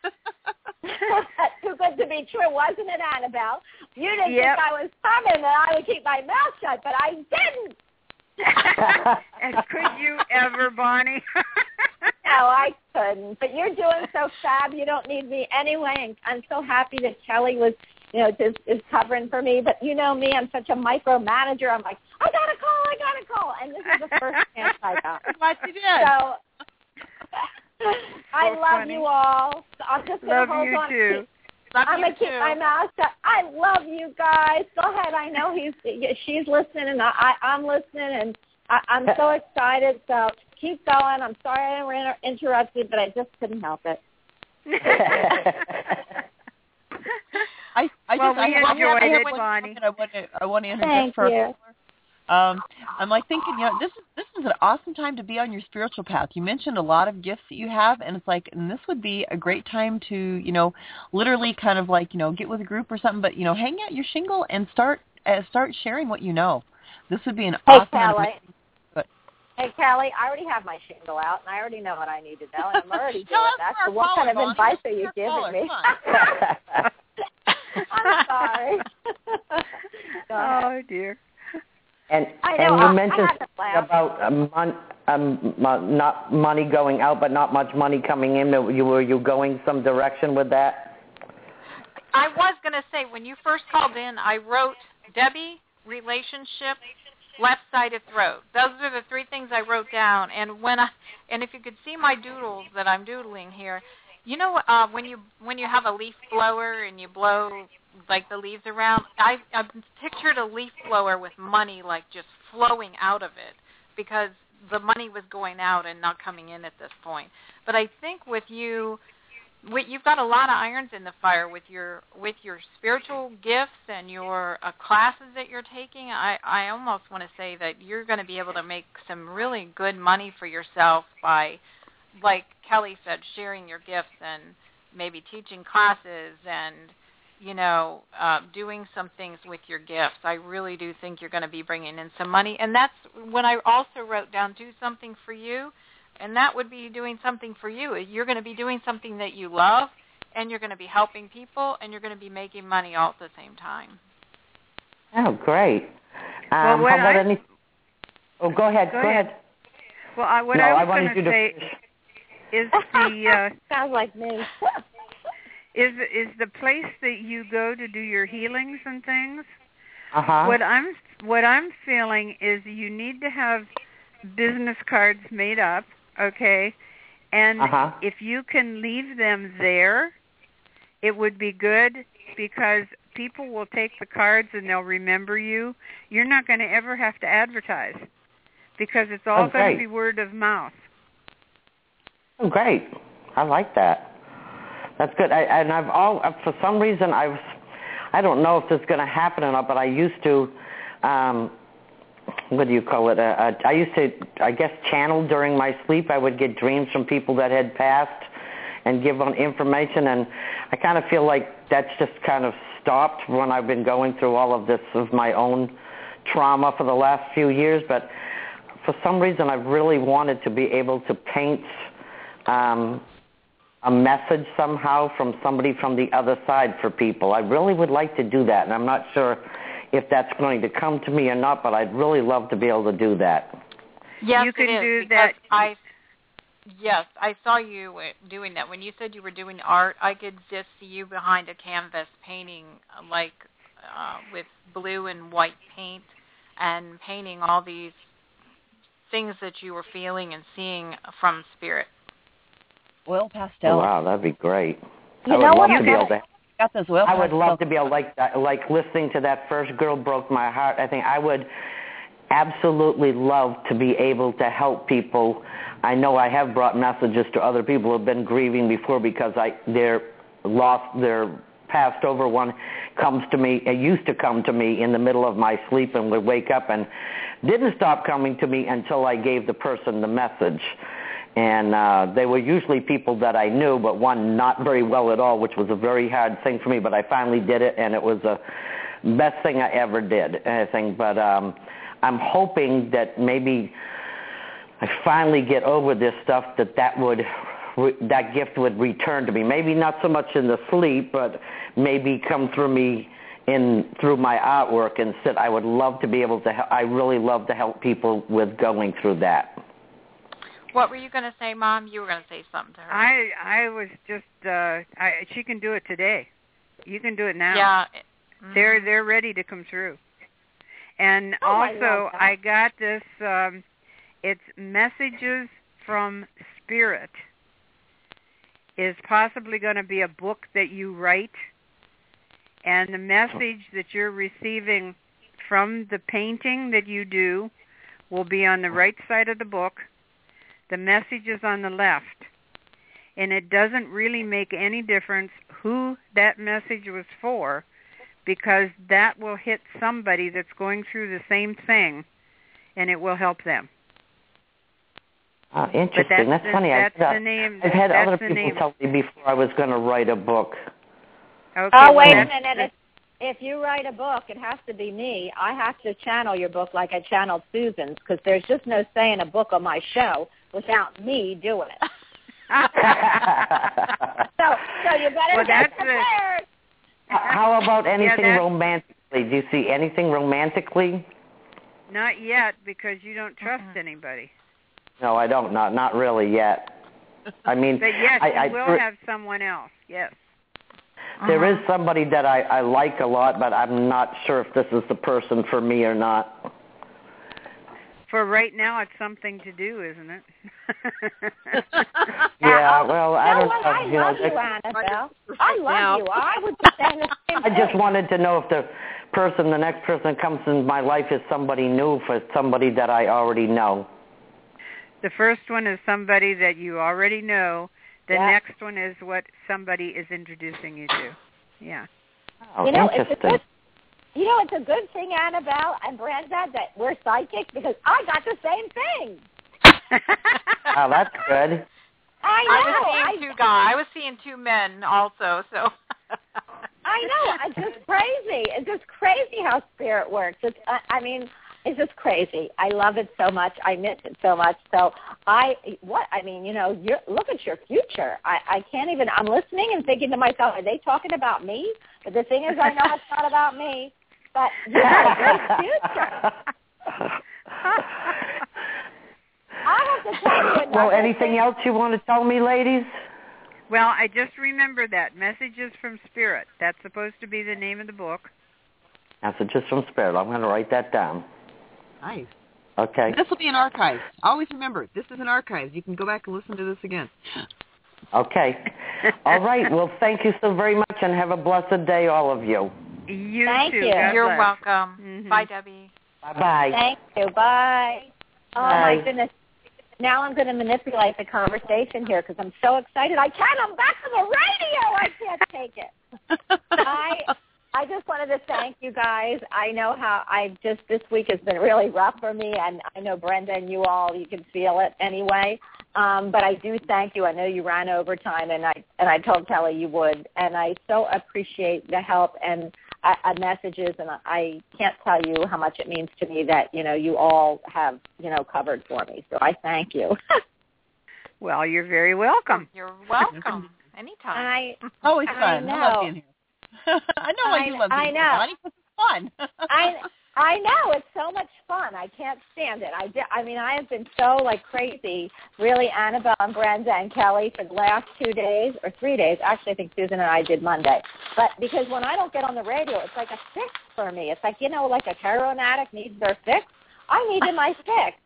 Too good to be true, wasn't it, Annabelle? You didn't think I was coming and I would keep my mouth shut, but I didn't. And could you ever, Bonnie? No, I couldn't. But you're doing so fab. You don't need me anyway, and I'm so happy that Kelly was, is covering for me. But you know me, I'm such a micromanager. I'm like, I got to call, and this is the first chance I got. What you did. So I love you all. So I'm just going to hold on. Too. I'm going to keep my mouth shut. I love you guys. Go ahead. I know she's listening, and I'm listening, and I'm so excited. So keep going. I'm sorry I interrupted, but I just couldn't help it. I enjoyed it, Bonnie. I want to interject Thank for you. I'm like thinking, this is an awesome time to be on your spiritual path. You mentioned a lot of gifts that you have, and it's like, and this would be a great time to, literally kind of like, get with a group or something, but, hang out your shingle and start sharing what you know. This would be an awesome Kelly. Hey, Kelly, I already have my shingle out, and I already know what I need to know, and I'm already doing that. So what kind of advice are you giving me? I'm sorry. Oh, dear. And I know. and you mentioned I had to about not money going out, but not much money coming in. Were you going some direction with that? I was going to say, when you first called in, I wrote Debbie, relationship, left-sided throat. Those are the three things I wrote down. And if you could see my doodles that I'm doodling here, you know, when you have a leaf blower and you blow like the leaves around, I pictured a leaf blower with money like just flowing out of it because the money was going out and not coming in at this point. But I think with you, you've got a lot of irons in the fire with your spiritual gifts and your classes that you're taking. I almost want to say that you're going to be able to make some really good money for yourself by, like Kelly said, sharing your gifts and maybe teaching classes and, you know, doing some things with your gifts. I really do think you're going to be bringing in some money. And that's when I also wrote down, do something for you. And that would be doing something for you. You're going to be doing something that you love, and you're going to be helping people, and you're going to be making money all at the same time. Oh, great. How about any... Oh, go ahead. Go ahead. Well, I was going to say is the... Sounds like me. is the place that you go to do your healings and things? Uh-huh. What I'm feeling is you need to have business cards made up, okay? And if you can leave them there, it would be good because people will take the cards and they'll remember you. You're not going to ever have to advertise because it's all going to be word of mouth. Oh, great. I like that. That's good. For some reason, I don't know if this is going to happen or not, but I used to, what do you call it? I used to, I guess, channel during my sleep. I would get dreams from people that had passed and give them information, and I kind of feel like that's just kind of stopped when I've been going through all of this of my own trauma for the last few years, but for some reason I've really wanted to be able to paint a message somehow from somebody from the other side for people. I really would like to do that, and I'm not sure if that's going to come to me or not, but I'd really love to be able to do that. Yes, you can do that. Yes, I saw you doing that. When you said you were doing art, I could just see you behind a canvas painting like with blue and white paint and painting all these things that you were feeling and seeing from spirit. Oil pastel. Oh, wow, that'd be great. You know what? Got those oil I would love to be able, like listening to that first Girl Broke My Heart. I think I would absolutely love to be able to help people. I know I have brought messages to other people who have been grieving before because their passed over one comes to me. It used to come to me in the middle of my sleep and would wake up and didn't stop coming to me until I gave the person the message. And they were usually people that I knew, but one not very well at all, which was a very hard thing for me. But I finally did it, and it was the best thing I ever did, I think. But I'm hoping that maybe I finally get over this stuff, that gift would return to me. Maybe not so much in the sleep, but maybe come through me through my artwork. And I would love to be able to. I really love to help people with going through that. What were you going to say, Mom? You were going to say something to her. I was just, she can do it today. You can do it now. Yeah. They're ready to come through. And also, I got this, it's Messages from Spirit. Is possibly going to be a book that you write. And the message that you're receiving from the painting that you do will be on the right side of the book. The message is on the left, and it doesn't really make any difference who that message was for because that will hit somebody that's going through the same thing, and it will help them. Oh, interesting. That's funny. I've had other people tell me before I was going to write a book. Okay, oh, wait a minute. If you write a book, it has to be me. I have to channel your book like I channeled Susan's because there's just no saying a book on my show without me doing it. so you better get prepared. How about anything romantically? Do you see anything romantically? Not yet, because you don't trust anybody. No, I don't. Not really yet. I mean, but yes, you will have someone else. Yes. There is somebody that I like a lot, but I'm not sure if this is the person for me or not. For right now, it's something to do, isn't it? Yeah, well, I don't know. I love you, Annabelle. I love you. I would be saying the same thing. I just wanted to know if the next person that comes in my life is somebody new, for somebody that I already know. The first one is somebody that you already know. The next one is what somebody is introducing you to. Yeah. Oh, interesting. It's a good thing, Annabelle and Brenda, that we're psychics, because I got the same thing. Oh, that's good. I know. I was seeing two men also, so. I know. It's just crazy. It's just crazy how spirit works. It's just crazy. I love it so much. I miss it so much. So look at your future. I can't even, I'm listening and thinking to myself, are they talking about me? But the thing is, I know it's not about me. But you have a great future. I have to tell you another Well, anything else you want to tell me, ladies? Well, I just remembered that. Messages from Spirit. That's supposed to be the name of the book. Messages from Spirit. I'm going to write that down. Nice. Okay. This will be an archive. Always remember, this is an archive. You can go back and listen to this again. Okay. All right. Well, thank you so very much, and have a blessed day, all of you. Thank too. you. You're welcome. Mm-hmm. Bye, Debbie. Bye-bye. Thank you. Bye. Oh, Bye. my goodness. Now I'm going to manipulate the conversation here because I'm so excited. I'm back to the radio. I can't take it. I just wanted to thank you guys. I know how this week has been really rough for me, and I know Brenda and you can feel it anyway. But I do thank you. I know you ran overtime, and I told Kelly you would, and I so appreciate the help and messages, and I can't tell you how much it means to me that you all have covered for me. So I thank you. Well, you're very welcome. You're welcome. Anytime. Always fun. I love being here. I know why you love being here, Bonnie, because it's fun. I know. It's so much fun. I can't stand it. I have been so crazy, really, Annabelle and Brenda and Kelly for the last 2 days or 3 days. Actually, I think Susan and I did Monday. But because when I don't get on the radio, it's like a fix for me. It's like, like a heroin addict needs their fix. I needed my fix.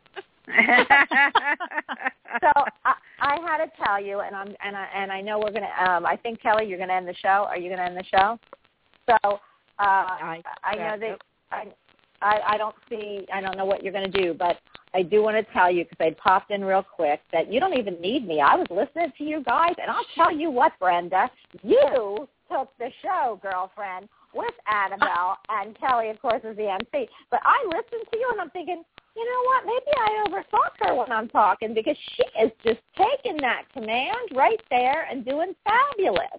So I had to tell you, and I know we're gonna. I think Kelly, you're gonna end the show. Are you gonna end the show? So I know that I don't know what you're gonna do, but I do want to tell you, because I popped in real quick, that you don't even need me. I was listening to you guys, and I'll tell you what, Brenda, you took the show, girlfriend, with Annabelle, and Kelly, of course, is the MC. But I listened to you, and I'm thinking, you know what, maybe I overtalk her when I'm talking, because she is just taking that command right there and doing fabulous.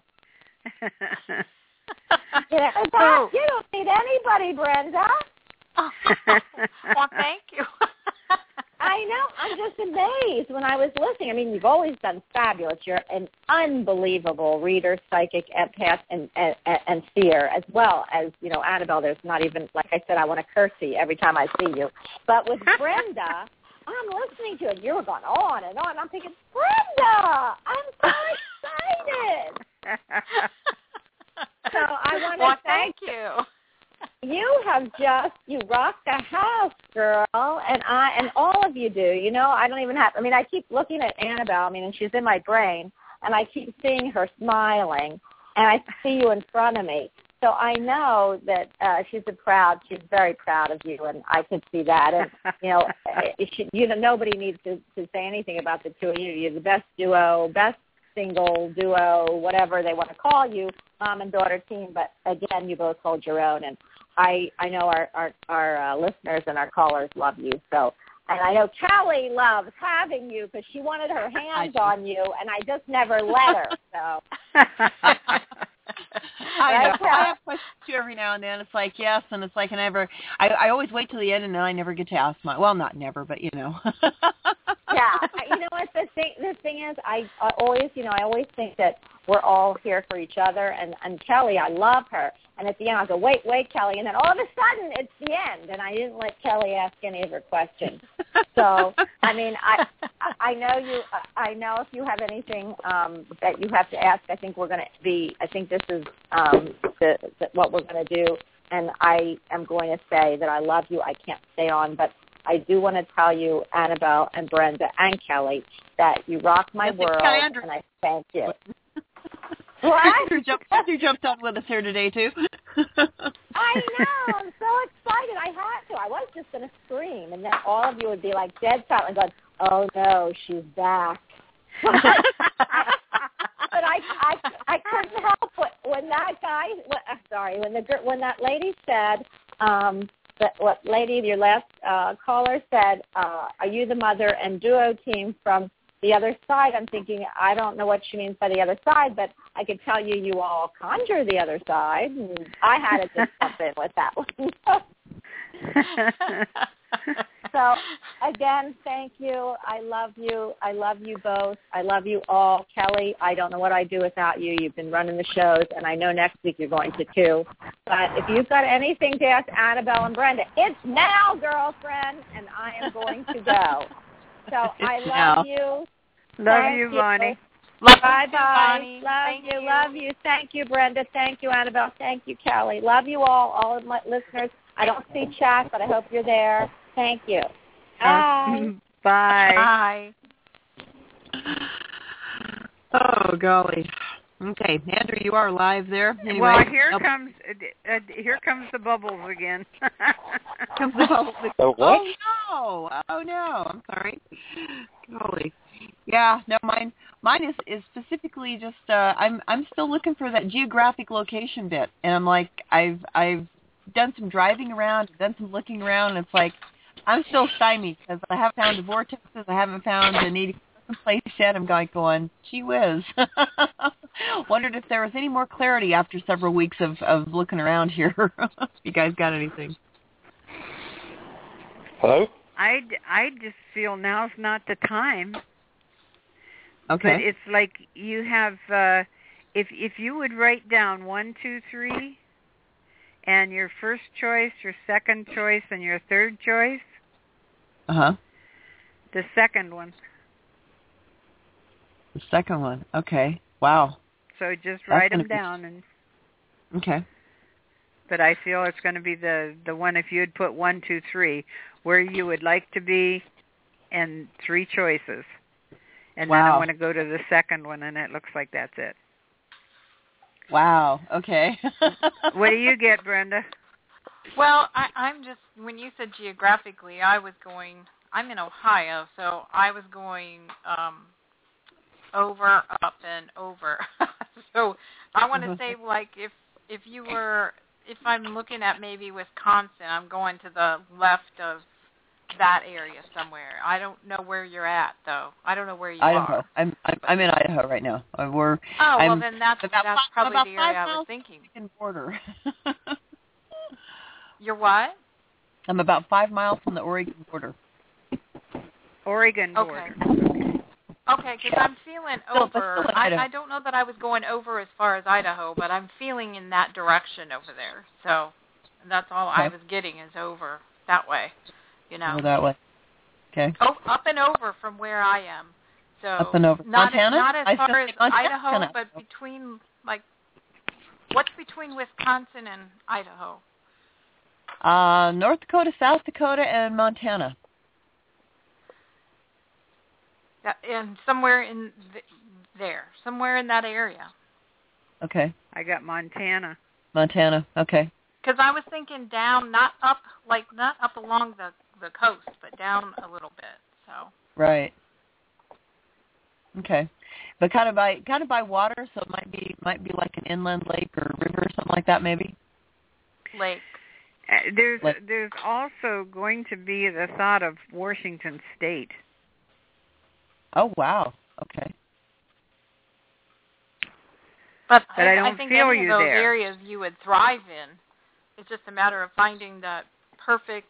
You don't need anybody, Brenda. Well, thank you. I know. I'm just amazed when I was listening. I mean, you've always done fabulous. You're an unbelievable reader, psychic, empath, and seer, as well as, Annabelle. There's not even, like I said, I want to curse you every time I see you. But with Brenda, I'm listening to it. You were going on and on. I'm thinking, Brenda, I'm so excited. So I want to thank you. You have you rocked the house, girl, and all of you do. I don't even have. I keep looking at Annabelle. And she's in my brain, and I keep seeing her smiling, and I see you in front of me. So I know that she's very proud of you, and I can see that. And nobody needs to say anything about the two of you. You're the best duo, best single duo, whatever they want to call you, mom and daughter team. But again, you both hold your own, and I know our listeners and our callers love you. So, and I know Kelly loves having you because she wanted her hands on you, and I just never let her. So. I know. I have questions too every now and then. It's like yes, and it's like I always wait till the end, and then I never get to ask my. Well, not never, but Yeah, what the thing is, I always think that we're all here for each other. And Kelly, I love her. And at the end, I'll go, wait, Kelly. And then all of a sudden, it's the end. And I didn't let Kelly ask any of her questions. So, I mean, I know you. I know if you have anything that you have to ask, I think this is what we're going to do. And I am going to say that I love you. I can't stay on, but I do want to tell you, Annabelle and Brenda and Kelly, that you rock my world, and I thank you. What? Andrew jumped on with us here today, too. I know. I'm so excited. I had to. I was just going to scream, and then all of you would be like dead silent and going, oh, no, she's back. But I couldn't help it when that guy, when that lady said, your last caller said, are you the mother and duo team from the other side? I'm thinking, I don't know what she means by the other side, but I could tell you all conjure the other side. And I had to just jump in with that one. So, again, thank you. I love you. I love you both. I love you all. Kelly, I don't know what I'd do without you. You've been running the shows, and I know next week you're going to, too. But if you've got anything to ask Annabelle and Brenda, it's now, girlfriend, and I am going to go. So I love you. Love you, Bonnie. Bye-bye. Love you. Thank you, Brenda. Thank you, Annabelle. Thank you, Kelly. Love you all of my listeners. I don't see chat, but I hope you're there. Thank you. Bye. Bye. Oh, golly. Okay, Andrew, you are live there. Anyway, well, here comes the bubbles again. Comes the bubbles again. Oh, no! I'm sorry. Golly. Yeah, no, mine is specifically just I'm still looking for that geographic location bit, and I'm like I've done some driving around, done some looking around, and it's like I'm still stymied because I haven't found the vortexes, I haven't found the Native place yet. I'm going, gee whiz. Wondered if there was any more clarity after several weeks of looking around here. If you guys got anything. Hello? I just feel now's not the time. Okay. But it's like you have, if you would write down 1, 2, 3, and your first choice, your second choice, and your third choice. Uh-huh. The second one. The second one. Okay. Wow. So just write them down. And okay. But I feel it's going to be the one, if you had put 1, 2, 3, where you would like to be, and 3 choices. And then I want to go to the second one, and it looks like that's it. Wow. Okay. What do you get, Brenda? Well, I'm just, when you said geographically, I'm in Ohio, so I was going over, up, and over. So I want to say, like, if I'm looking at maybe Wisconsin, I'm going to the left of that area somewhere. I don't know where you're at, though. I don't know where you Idaho. are. I'm in Idaho right now. Then that's probably the area I was thinking. Border. You're what? I'm about 5 miles from the Oregon border. Oregon border. Okay, because I'm feeling over. I don't know that I was going over as far as Idaho, but I'm feeling in that direction over there. So that's all I was getting is over that way. Over that way. Okay. Oh, up and over from where I am. So up and over. Montana? Not as far as Idaho, but between, like, what's between Wisconsin and Idaho? North Dakota, South Dakota, and Montana. And somewhere in somewhere in that area. Okay. I got Montana. Montana. Okay. Because I was thinking down, not up along the coast, but down a little bit. So. Right. Okay. But kind of by water, so it might be like an inland lake or river or something like that, maybe. Lake. There's also going to be the thought of Washington State. Oh wow. Okay. But I don't think feel any you of those there. areas you would thrive in. It's just a matter of finding that perfect,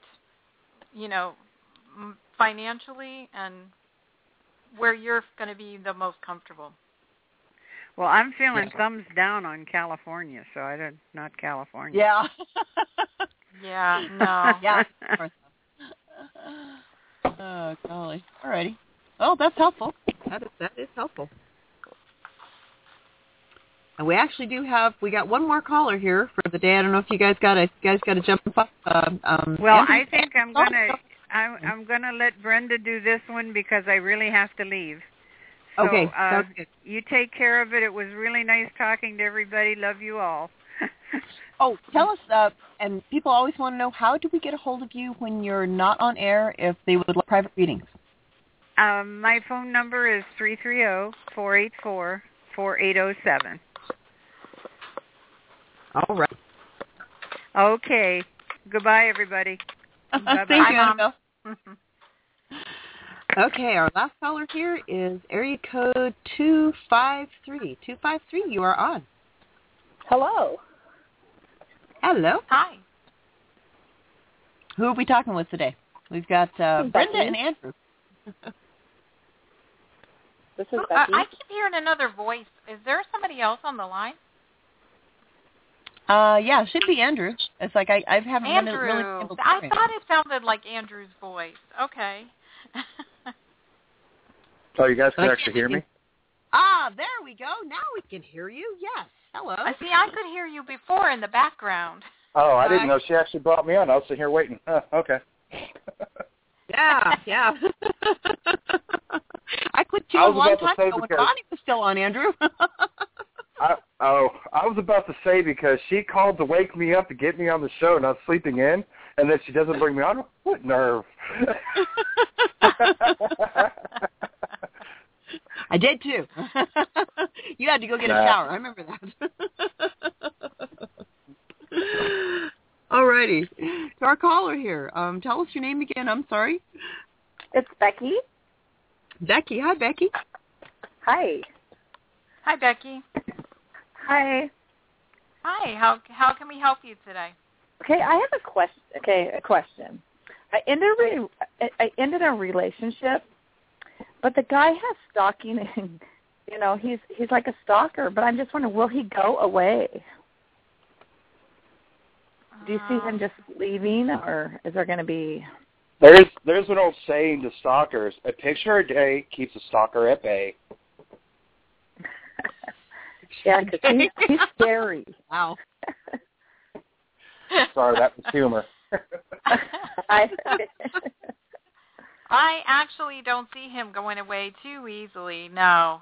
financially and where you're going to be the most comfortable. Well, I'm feeling thumbs down on California, so I don't, not California. Yeah. Yeah, no. Yeah. Oh, golly. All righty. Well, that's helpful. That is helpful. And we actually we got one more caller here for the day. I don't know if you guys got to jump up. Well, I think I'm gonna let Brenda do this one because I really have to leave. So, okay, sounds good. You take care of it. It was really nice talking to everybody. Love you all. Oh, tell us, and people always want to know, how do we get a hold of you when you're not on air if they would like private readings? My phone number is 330-484-4807. All right. Okay. Goodbye, everybody. Bye-bye. Thank you, Annabelle. Okay, our last caller here is area code 253. 253, you are on. Hello. Hello. Hi. Who are we talking with today? We've got Brenda and Andrew. This is Becky. I keep hearing another voice. Is there somebody else on the line? Yeah, it should be Andrew. It's like I haven't Andrew. really been able to I thought it sounded like Andrew's voice. Okay. Oh, you guys can actually hear me? Ah, there we go. Now we can hear you. Yes. Hello. See, I could hear you before in the background. Oh, I didn't know she actually brought me on. I was sitting here waiting. Okay. Yeah. I quit you a long time ago when Bonnie was still on, Andrew. I was about to say, because she called to wake me up to get me on the show and I was sleeping in, and then she doesn't bring me on. What nerve. I did too. You had to go get a shower. I remember that. Alrighty. To our caller here. Tell us your name again. I'm sorry. It's Becky. Becky. Hi, Becky. Hi. Hi, Becky. Hi. Hi. How can we help you today? Okay, I have a question. A question. I ended a relationship, but the guy has stalking, and he's like a stalker. But I'm just wondering, will he go away? Do you see him just leaving, or is there going to be? There's an old saying to stalkers: a picture a day keeps a stalker at bay. Yeah, because he's scary. Wow. Sorry, that was humor. I actually don't see him going away too easily. No.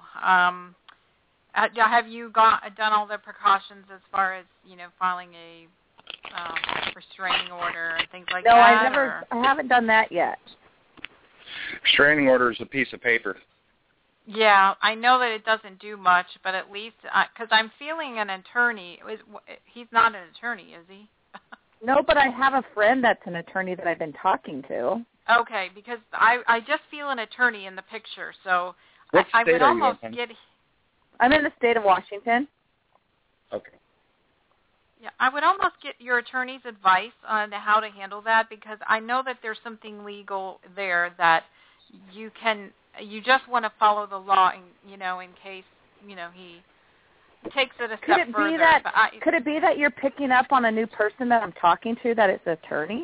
Have you done all the precautions as far as filing a restraining order and things like that? No, I haven't done that yet. Restraining order is a piece of paper. Yeah, I know that it doesn't do much, but at least because I'm feeling an attorney. He's not an attorney, is he? No, but I have a friend that's an attorney that I've been talking to. Okay, because I just feel an attorney in the picture, so What I state would are you almost in? get. I'm in the state of Washington. Okay. Yeah, I would almost get your attorney's advice on how to handle that, because I know that there's something legal there that you just want to follow the law, in case he takes it a step further. Could it be that you're picking up on a new person that I'm talking to, that it's an attorney?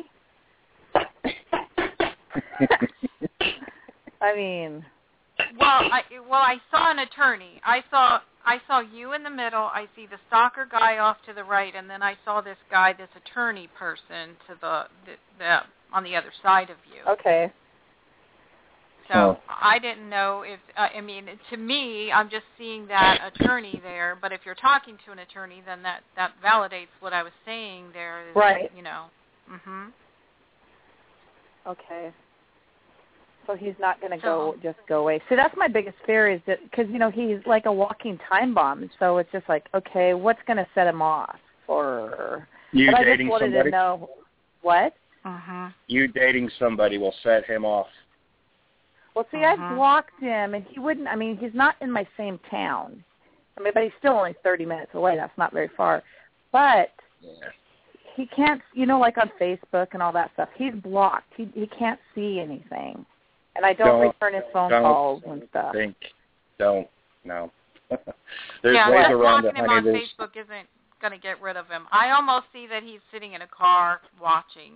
I mean, well, I saw an attorney. I saw you in the middle. I see the stalker guy off to the right, and then I saw this guy, this attorney person, to the on the other side of you. Okay. So I didn't know if to me, I'm just seeing that attorney there. But if you're talking to an attorney, then that validates what I was saying there. Right. Mhm. Okay. So he's not going to just go away. See, that's my biggest fear, is that because he's like a walking time bomb. So it's just like, okay, what's going to set him off? Or you but dating I just wanted somebody? to know what. You dating somebody will set him off. Well, see, I've blocked him, and he wouldn't. I mean, he's not in my same town. I mean, but he's still only 30 minutes away. That's not very far. But he can't, like on Facebook and all that stuff. He's blocked. He can't see anything. And I don't return his phone calls and stuff. No. There's yeah, ways just around blocking it, him honey. on There's, Facebook isn't going to get rid of him. I almost see that he's sitting in a car watching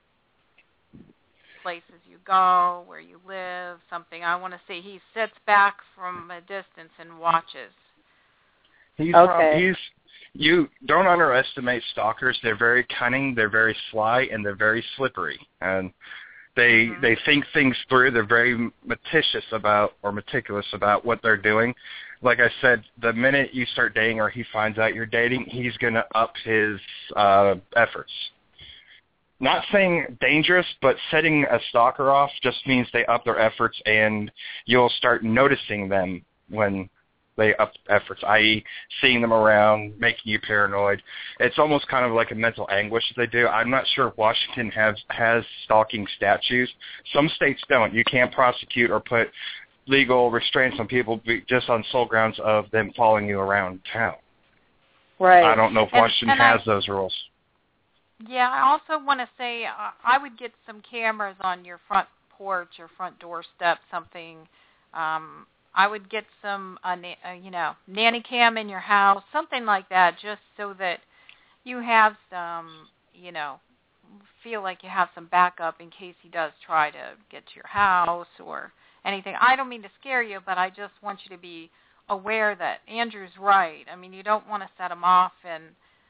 places you go, where you live, something. I want to see. He sits back from a distance and watches. You don't underestimate stalkers. They're very cunning, they're very sly, and they're very slippery. And they think things through. They're very meticulous about what they're doing. Like I said, the minute you start dating or he finds out you're dating, he's going to up his efforts. Not saying dangerous, but setting a stalker off just means they up their efforts, and you'll start noticing them when they up efforts, i.e. seeing them around, making you paranoid. It's almost kind of like a mental anguish that they do. I'm not sure if Washington has stalking statutes. Some states don't. You can't prosecute or put legal restraints on people just on sole grounds of them following you around town. Right. I don't know if Washington has those rules. Yeah, I also want to say I would get some cameras on your front porch or front doorstep, something. I would get some, nanny cam in your house, something like that, just so that you have some, feel like you have some backup in case he does try to get to your house or anything. I don't mean to scare you, but I just want you to be aware that Andrew's right. I mean, you don't want to set him off, and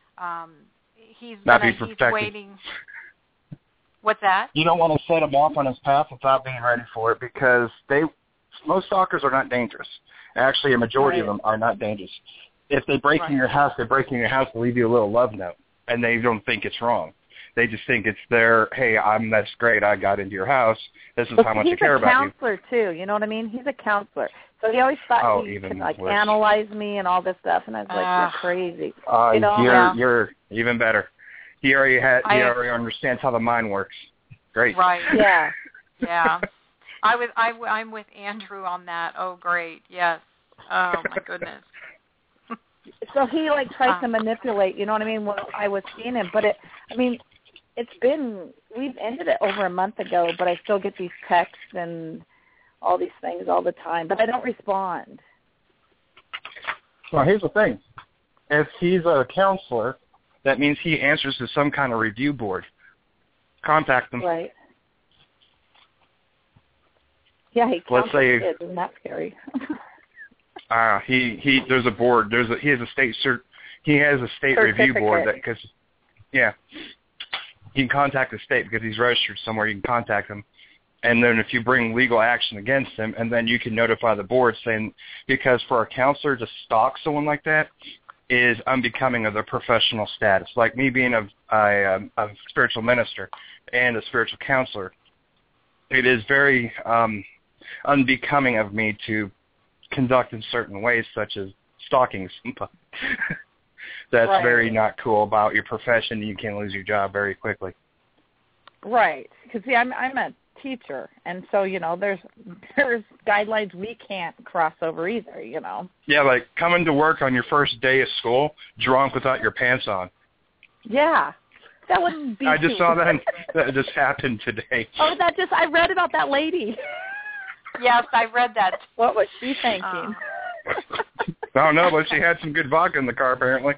he's waiting. What's that? You don't want to set him off on his path without being ready for it, because most stalkers are not dangerous. Actually, a majority of them are not dangerous. If they break in your house, they break in your house to leave you a little love note, and they don't think it's wrong. They just think it's their, hey, that's great, I got into your house. This is how much I care about you. He's a counselor, too. You know what I mean? He's a counselor. So he always thought he could, analyze me and all this stuff, and I was like, you're crazy. You're even better. He already understands how the mind works. Great. Right. Yeah. Yeah. I'm with Andrew on that. Oh, great. Yes. Oh, my goodness. So he tries to manipulate, you know what I mean, when I was seeing him. But we've ended it over a month ago, but I still get these texts and all these things all the time, but I don't respond. Well, here's the thing. If he's a counselor, that means he answers to some kind of review board. Contact them. Right. Yeah, he counts kids. Isn't that scary? There's a board. He has a state review board you can contact the state because he's registered somewhere. You can contact him, and then if you bring legal action against him, and then you can notify the board saying, because for a counselor to stalk someone like that is unbecoming of their professional status. Like me being a spiritual minister and a spiritual counselor, it is very unbecoming of me to conduct in certain ways, such as stalking somebody. That's very not cool about your profession. You can lose your job very quickly. Right. Because, I'm a teacher, and so, there's guidelines we can't cross over either, Yeah, like coming to work on your first day of school drunk without your pants on. Yeah. That wouldn't be I just saw that. That just happened today. Oh, I read about that lady. Yes, I read that. What was she thinking? I don't know, but she had some good vodka in the car, apparently.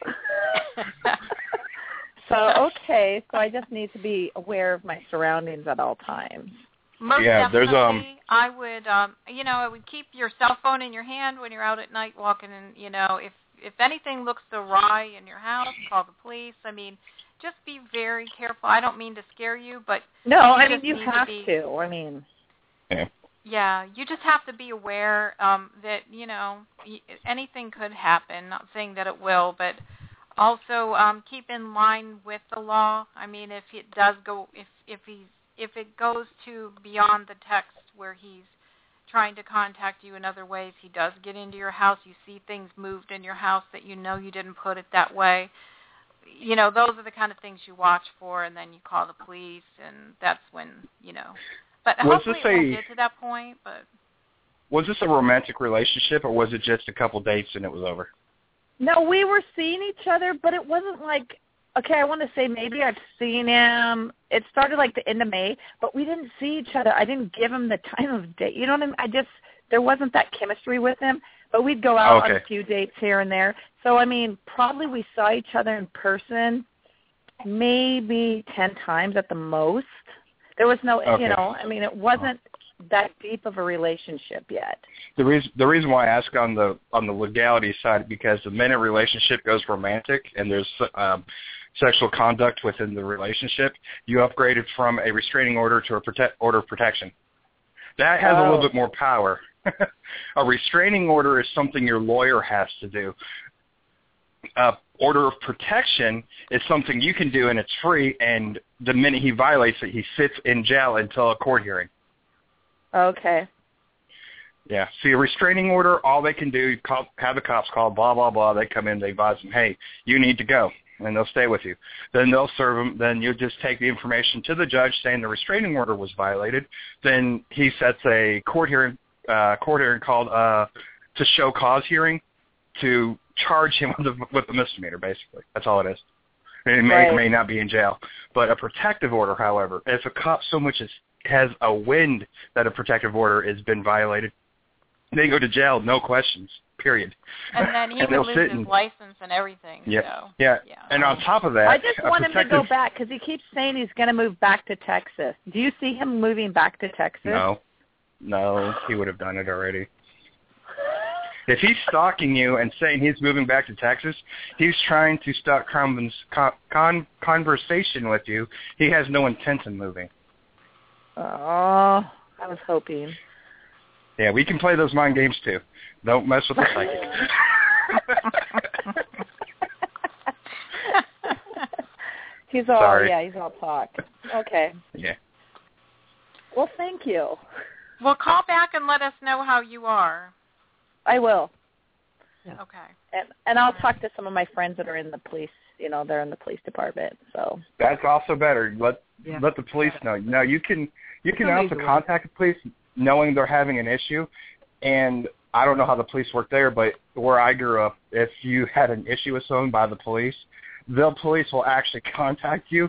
So I just need to be aware of my surroundings at all times. Most definitely, I would, I would keep your cell phone in your hand when you're out at night walking, and, if anything looks awry in your house, call the police. I mean, just be very careful. I don't mean to scare you, but no, I mean you have to. I mean, yeah, you just have to be aware that anything could happen. Not saying that it will, but also keep in line with the law. I mean, if it does go, if it goes to beyond the text where he's trying to contact you in other ways, he does get into your house. You see things moved in your house that you didn't put it that way. Those are the kind of things you watch for, and then you call the police, and that's when, But hopefully it won't get to that point. But was this a romantic relationship, or was it just a couple dates and it was over? No, we were seeing each other, but it wasn't like, okay, I want to say maybe I've seen him. It started like the end of May, but we didn't see each other. I didn't give him the time of day. You know what I mean? There wasn't that chemistry with him. But we'd go out on Okay. a few dates here and there. So, I mean, probably we saw each other in person maybe 10 times at the most. There was no, Okay. you know, I mean, it wasn't that deep of a relationship yet. The reason why I ask on the legality side, because the minute relationship goes romantic and there's sexual conduct within the relationship, you upgraded from a restraining order to a order of protection. That has a little bit more power. A restraining order is something your lawyer has to do. Order of protection is something you can do, and it's free, and the minute he violates it, he sits in jail until a court hearing. Okay. Yeah. See, a restraining order, all they can do, have the cops call, blah, blah, blah. They come in, they advise them, hey, you need to go, and they'll stay with you. Then they'll serve them. Then you just take the information to the judge saying the restraining order was violated. Then he sets a court hearing called to show cause hearing to charge him with a misdemeanor, basically. That's all it is. And he may or may not be in jail. But a protective order, however, if a cop so much as has a wind that a protective order has been violated, they go to jail, no questions, period. And then he would lose his license and everything. Yeah. So. Yeah. And on top of that, I just want him to go back because he keeps saying he's going to move back to Texas. Do you see him moving back to Texas? No, he would have done it already. If he's stalking you and saying he's moving back to Texas, he's trying to start conversation with you. He has no intent in moving. Oh, I was hoping. Yeah, we can play those mind games too. Don't mess with the psychic. He's all Sorry. Yeah, he's all talk. Okay. Yeah. Well, thank you. Well, call back and let us know how you are. I will. Yeah. Okay. And I'll talk to some of my friends that are in the police. You know, they're in the police department. So that's also better. Let the police know. Now you can also contact the police knowing they're having an issue. And I don't know how the police work there, but where I grew up, if you had an issue with someone by the police, the police will actually contact you.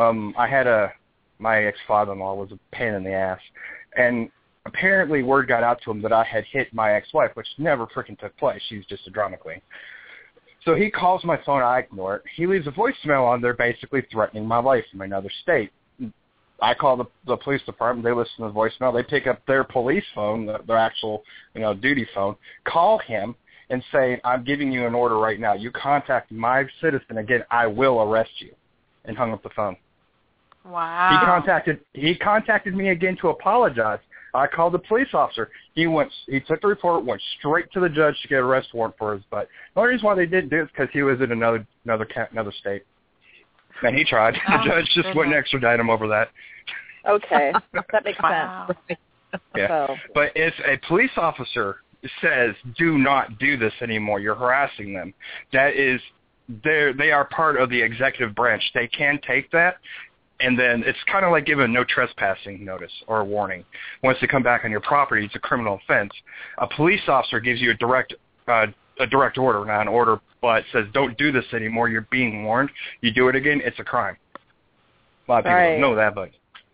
My ex-father-in-law was a pain in the ass, and apparently word got out to him that I had hit my ex-wife, which never freaking took place. She's just a drama queen. So he calls my phone, I ignore it. He leaves a voicemail on there basically threatening my life from another state. I call the police department. They listen to the voicemail. They pick up their police phone, their actual duty phone, call him and say, I'm giving you an order right now. You contact my citizen again, I will arrest you, and hung up the phone. Wow. He contacted me again to apologize. I called the police officer. He took the report, went straight to the judge to get an arrest warrant for his butt. The only reason why they didn't do it is because he was in another state. And he tried. The judge just wouldn't extradite him over that. Okay, that makes sense. Yeah. So. But if a police officer says, do not do this anymore, you're harassing them, they are part of the executive branch. They can take that, and then it's kind of like giving a no trespassing notice or a warning. Once they come back on your property, it's a criminal offense. A police officer gives you a direct order, not an order, but says don't do this anymore. You're being warned. You do it again, it's a crime. A lot of people don't know that, but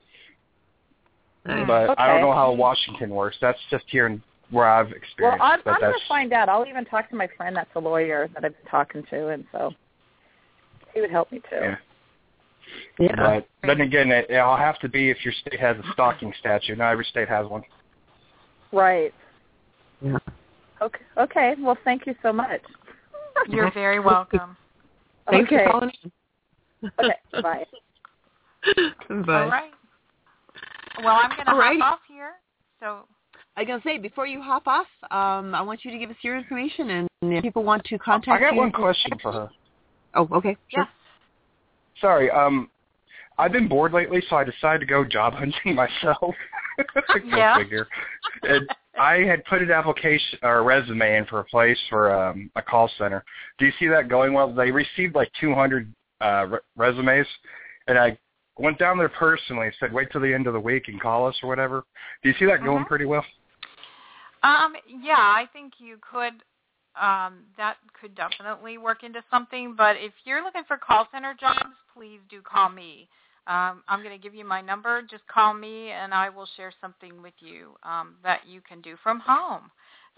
I don't know how Washington works. That's just here where I've experienced. Well, I'm going to find out. I'll even talk to my friend that's a lawyer that I've been talking to, and so he would help me too. Yeah. But then again, it'll have to be if your state has a stalking statute. Not every state has one. Right. Yeah. Okay. Well, thank you so much. You're very welcome. Thanks for calling in. Okay. Bye. Bye. All right. Well, I'm going to hop off here. So I was going to say, before you hop off, I want you to give us your information, and if people want to contact you. I got one question for her. Oh, okay. Sure. Yeah. Sorry. I've been bored lately, so I decided to go job hunting myself. Yeah. Figure. I had put an application or a resume in for a place for a call center. Do you see that going well? They received like 200 resumes, and I went down there personally and said, wait till the end of the week and call us or whatever. Do you see that going pretty well? Yeah, I think you could. That could definitely work into something. But if you're looking for call center jobs, please do call me. I'm going to give you my number. Just call me, and I will share something with you that you can do from home.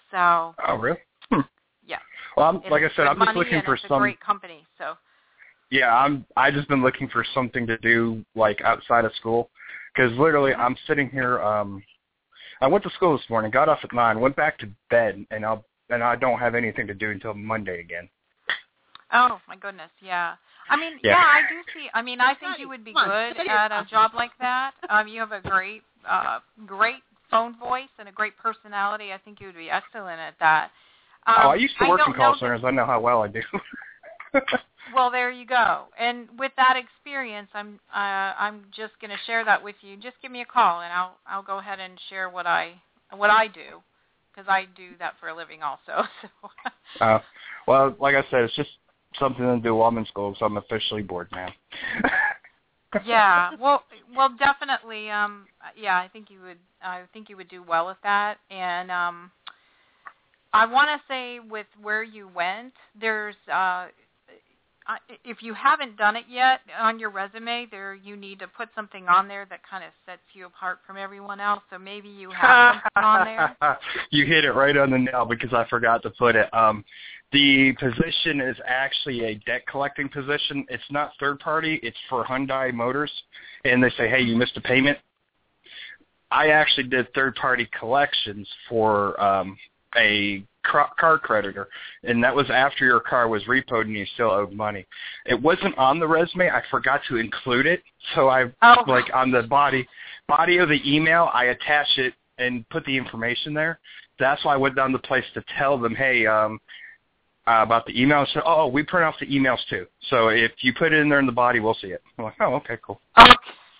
So. Oh, really? Yeah. Well, like I said, I'm just just looking for it's some. a great company. So. Yeah, I just been looking for something to do like outside of school, because literally I'm sitting here. I went to school this morning, got off at 9, went back to bed, and I don't have anything to do until Monday again. Oh my goodness, yeah. I mean, Yeah. I do see. I mean, I think you would be good at a job like that. You have a great phone voice and a great personality. I think you would be excellent at that. I used to work in call centers. I know how well I do. Well, there you go. And with that experience, I'm just going to share that with you. Just give me a call, and I'll go ahead and share what I do, because I do that for a living also. So. Well, like I said, it's just something to do while I'm in school, so I'm officially bored now. Yeah. Well, definitely. Yeah, I think you would do well with that. And I want to say with where you went, there's. If you haven't done it yet on your resume, you need to put something on there that kind of sets you apart from everyone else. So maybe you have something on there. You hit it right on the nail, because I forgot to put it. The position is actually a debt collecting position. It's not third party. It's for Hyundai Motors, and they say, hey, you missed a payment. I actually did third party collections for a car creditor, and that was after your car was repoed and you still owed money. It wasn't on the resume. I forgot to include it, so like on the body of the email, I attach it and put the information there. That's why I went down the place to tell them, hey, about the email. So, we print off the emails too. So if you put it in there in the body, we'll see it. I'm like, oh, okay, cool. Okay.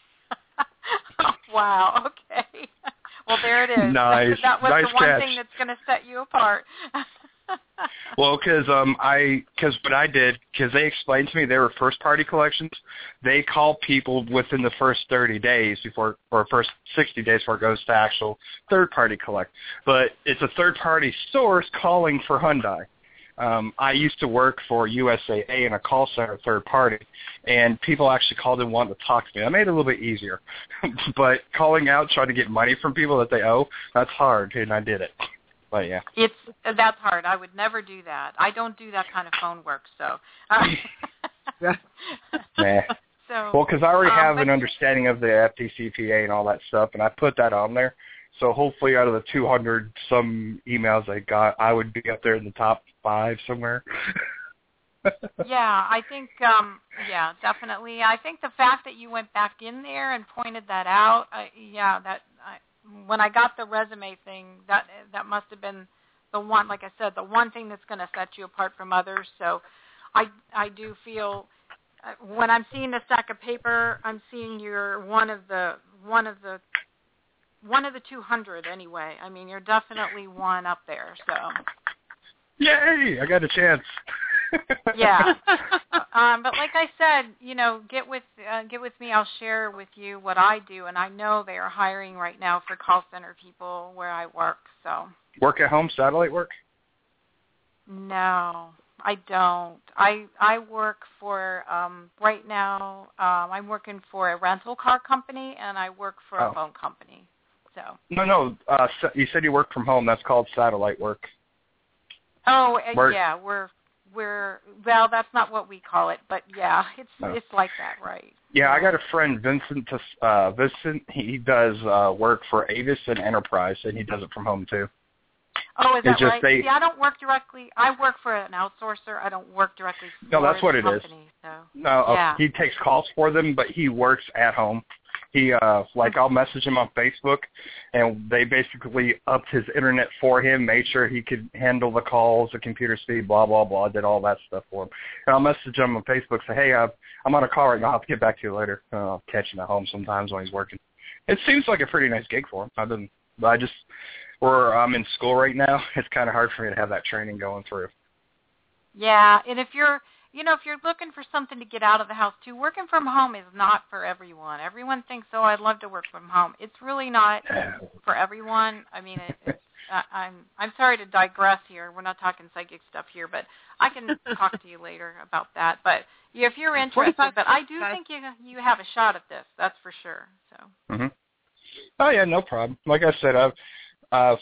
Wow. Okay. Well, there it is. Nice. That was nice the one catch. thing that's going to set you apart. Well, because what I did, because they explained to me they were first-party collections, they call people within the first 30 days first 60 days before it goes to actual third-party collect. But it's a third-party source calling for Hyundai. I used to work for USAA in a call center third party, and people actually called and wanted to talk to me. I made it a little bit easier. But calling out, trying to get money from people that they owe, that's hard, and I did it. But, yeah. That's hard. I would never do that. I don't do that kind of phone work, so. Nah. So, well, because I already have an understanding of the FDCPA and all that stuff, and I put that on there. So hopefully out of the 200-some emails I got, I would be up there in the top 5 somewhere. Yeah, I think, definitely. I think the fact that you went back in there and pointed that out, when I got the resume thing, that must have been the one, like I said, the one thing that's going to set you apart from others. So I do feel when I'm seeing the stack of paper, I'm seeing you're one of the 200 anyway. I mean, you're definitely one up there. So. Yay! I got a chance. Yeah. But like I said, get with me. I'll share with you what I do, and I know they are hiring right now for call center people where I work. So. Work at home, satellite work? No, I don't. I work for right now. I'm working for a rental car company, and I work for a phone company. So. No. You said you work from home. That's called satellite work. Oh, yeah. Well, that's not what we call it, but yeah, it's like that, right? Yeah, I got a friend, Vincent. Vincent, he does work for Avis and Enterprise, and he does it from home too. Oh, is that right? See, I don't work directly. I work for an outsourcer. I don't work directly for No, that's what it company, is. So. No, yeah. He takes calls for them, but he works at home. He I'll message him on Facebook, and they basically upped his internet for him, made sure he could handle the calls, the computer speed, blah blah blah, did all that stuff for him. And I'll message him on Facebook, say, hey, I'm on a call right now. I'll have to get back to you later. I'll catch him at home sometimes when he's working. It seems like a pretty nice gig for him. Where I'm in school right now, it's kind of hard for me to have that training going through. Yeah, and if you're looking for something to get out of the house too, working from home is not for everyone. Everyone thinks, I'd love to work from home. It's really not for everyone. I mean, I'm sorry to digress here. We're not talking psychic stuff here, but I can talk to you later about that. But if you're interested, but I do think you have a shot at this. That's for sure. So. Mm-hmm. Oh yeah, no problem. Like I said,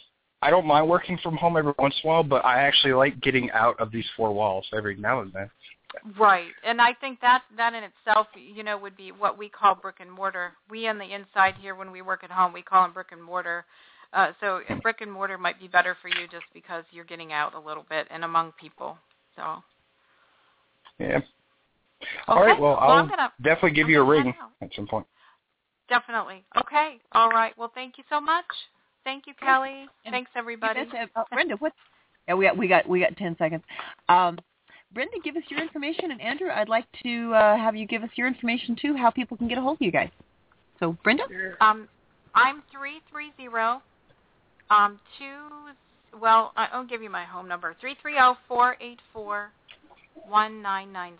I don't mind working from home every once in a while, but I actually like getting out of these four walls every now and then. Right, and I think that in itself, would be what we call brick and mortar. We on the inside here, when we work at home, we call them brick and mortar. So brick and mortar might be better for you just because you're getting out a little bit and among people. So. Yeah. Okay. All right. Well, I'll gonna, definitely give you a ring at some point. Definitely. Okay. All right. Well, thank you so much. Thank you, Kelly. Thanks, everybody. Brenda, we got 10 seconds. Brenda, give us your information, and Andrew, I'd like to have you give us your information too, how people can get a hold of you guys. So, Brenda. I'm 330. I'll give you my home number. 330-484-1996.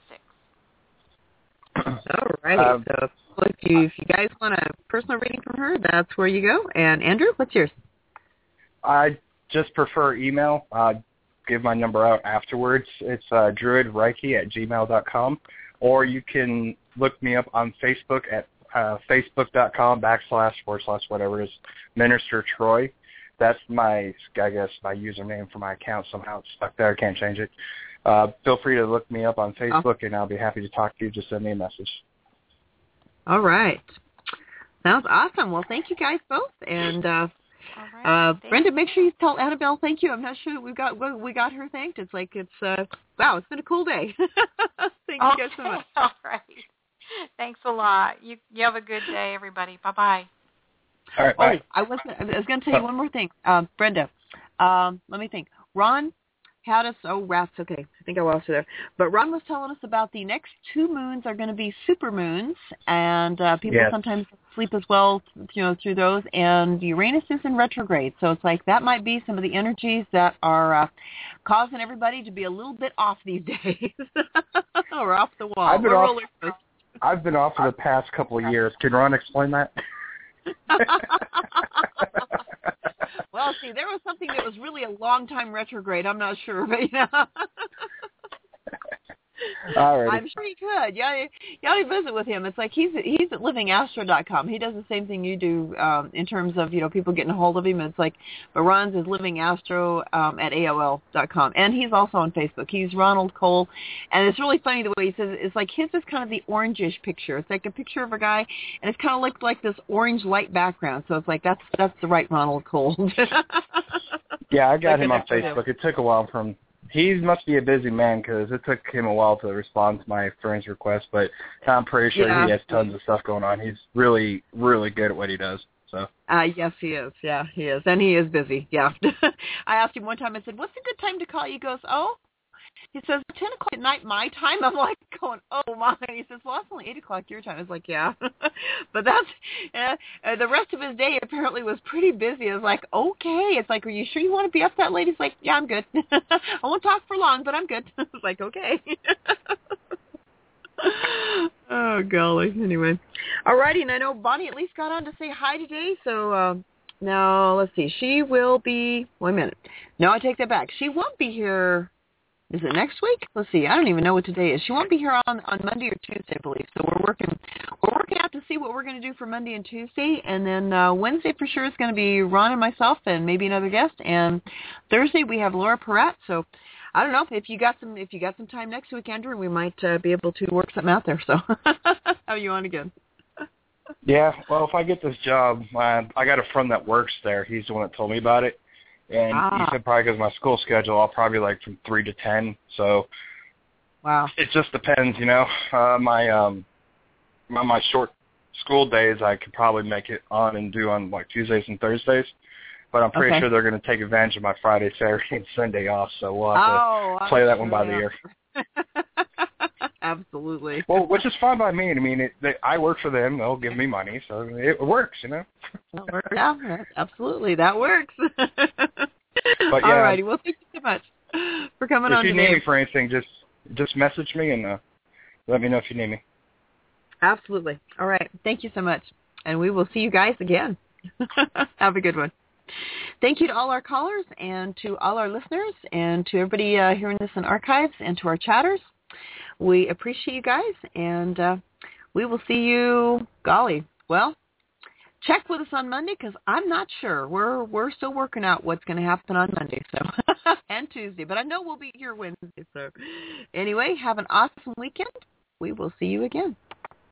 All right. So if you guys want a personal reading from her, that's where you go. And Andrew, what's yours? I just prefer email. Give my number out afterwards. It's druidreiki@gmail.com, or you can look me up on Facebook at facebook.com// Minister Troy. That's my username for my account. Somehow it's stuck there. I can't change it. Feel free to look me up on Facebook, and I'll be happy to talk to you. Just send me a message. All right. Sounds awesome. Well, thank you guys both. And Brenda, make sure you tell Annabelle thank you. I'm not sure we got her thanked. It's like wow, it's been a cool day. Thank you guys so much. All right. Thanks a lot. You have a good day, everybody. Bye-bye. All right, bye. I was going to tell you one more thing. Brenda, let me think. Ron had us, rats, okay. I think I lost you there. But Ron was telling us about the next 2 moons are going to be super moons, and people sometimes sleep as well, through those, and Uranus is in retrograde. So it's like that might be some of the energies that are causing everybody to be a little bit off these days, or off the wall. I've been off for the past couple of years. Can Ron explain that? Well, see, there was something that was really a long time retrograde. I'm not sure, but I'm sure you could. Yeah, you ought to visit with him. It's like he's at livingastro.com. He does the same thing you do in terms of people getting a hold of him. It's like, but Ron's is livingastro at AOL.com, and he's also on Facebook. He's Ronald Cole, and it's really funny the way he says it. It's like his is kind of the orangish picture. It's like a picture of a guy, and it's kind of like this orange light background. So it's like that's the right Ronald Cole. Yeah, I got him on Facebook. It took a while for him. He must be a busy man because it took him a while to respond to my friend's request, but I'm pretty sure he has tons of stuff going on. He's really, really good at what he does. So. Yes, he is. Yeah, he is. And he is busy. Yeah. I asked him one time, I said, what's a good time to call? He goes, he says, 10 o'clock at night my time. I'm like going, oh, my. He says, well, it's only 8 o'clock your time. I was like, yeah. But that's, the rest of his day apparently was pretty busy. I was like, okay. It's like, are you sure you want to be up that late? He's like, yeah, I'm good. I won't talk for long, but I'm good. I was like, okay. Oh, golly. Anyway. All righty. And I know Bonnie at least got on to say hi today. So now, let's see. She will be, wait a minute. No, I take that back. She won't be here. Is it next week? Let's see. I don't even know what today is. She won't be here on Monday or Tuesday, I believe. So we're working out to see what we're going to do for Monday and Tuesday, and then Wednesday for sure is going to be Ron and myself, and maybe another guest. And Thursday we have Laura Peratt. So I don't know if you got some time next week, Andrew, we might be able to work something out there. So how you on again? Yeah. Well, if I get this job, I got a friend that works there. He's the one that told me about it. And he said probably because of my school schedule, I'll probably like from 3 to 10. So wow, it just depends, my short school days, I could probably make it on and do on like Tuesdays and Thursdays. But I'm pretty sure they're going to take advantage of my Friday, Saturday, and Sunday off. So we'll have to play that one by the ear. Absolutely. Well, which is fine by me. I mean, I work for them. They'll give me money, so it works, Yeah, absolutely. That works. But yeah, all righty. Well, thank you so much for coming on today. If you need me for anything, just message me and let me know if you need me. Absolutely. All right. Thank you so much. And we will see you guys again. Have a good one. Thank you to all our callers and to all our listeners and to everybody hearing this in archives and to our chatters. We appreciate you guys, and we will see you, check with us on Monday because I'm not sure. We're still working out what's going to happen on Monday, so and Tuesday. But I know we'll be here Wednesday. So anyway, have an awesome weekend. We will see you again.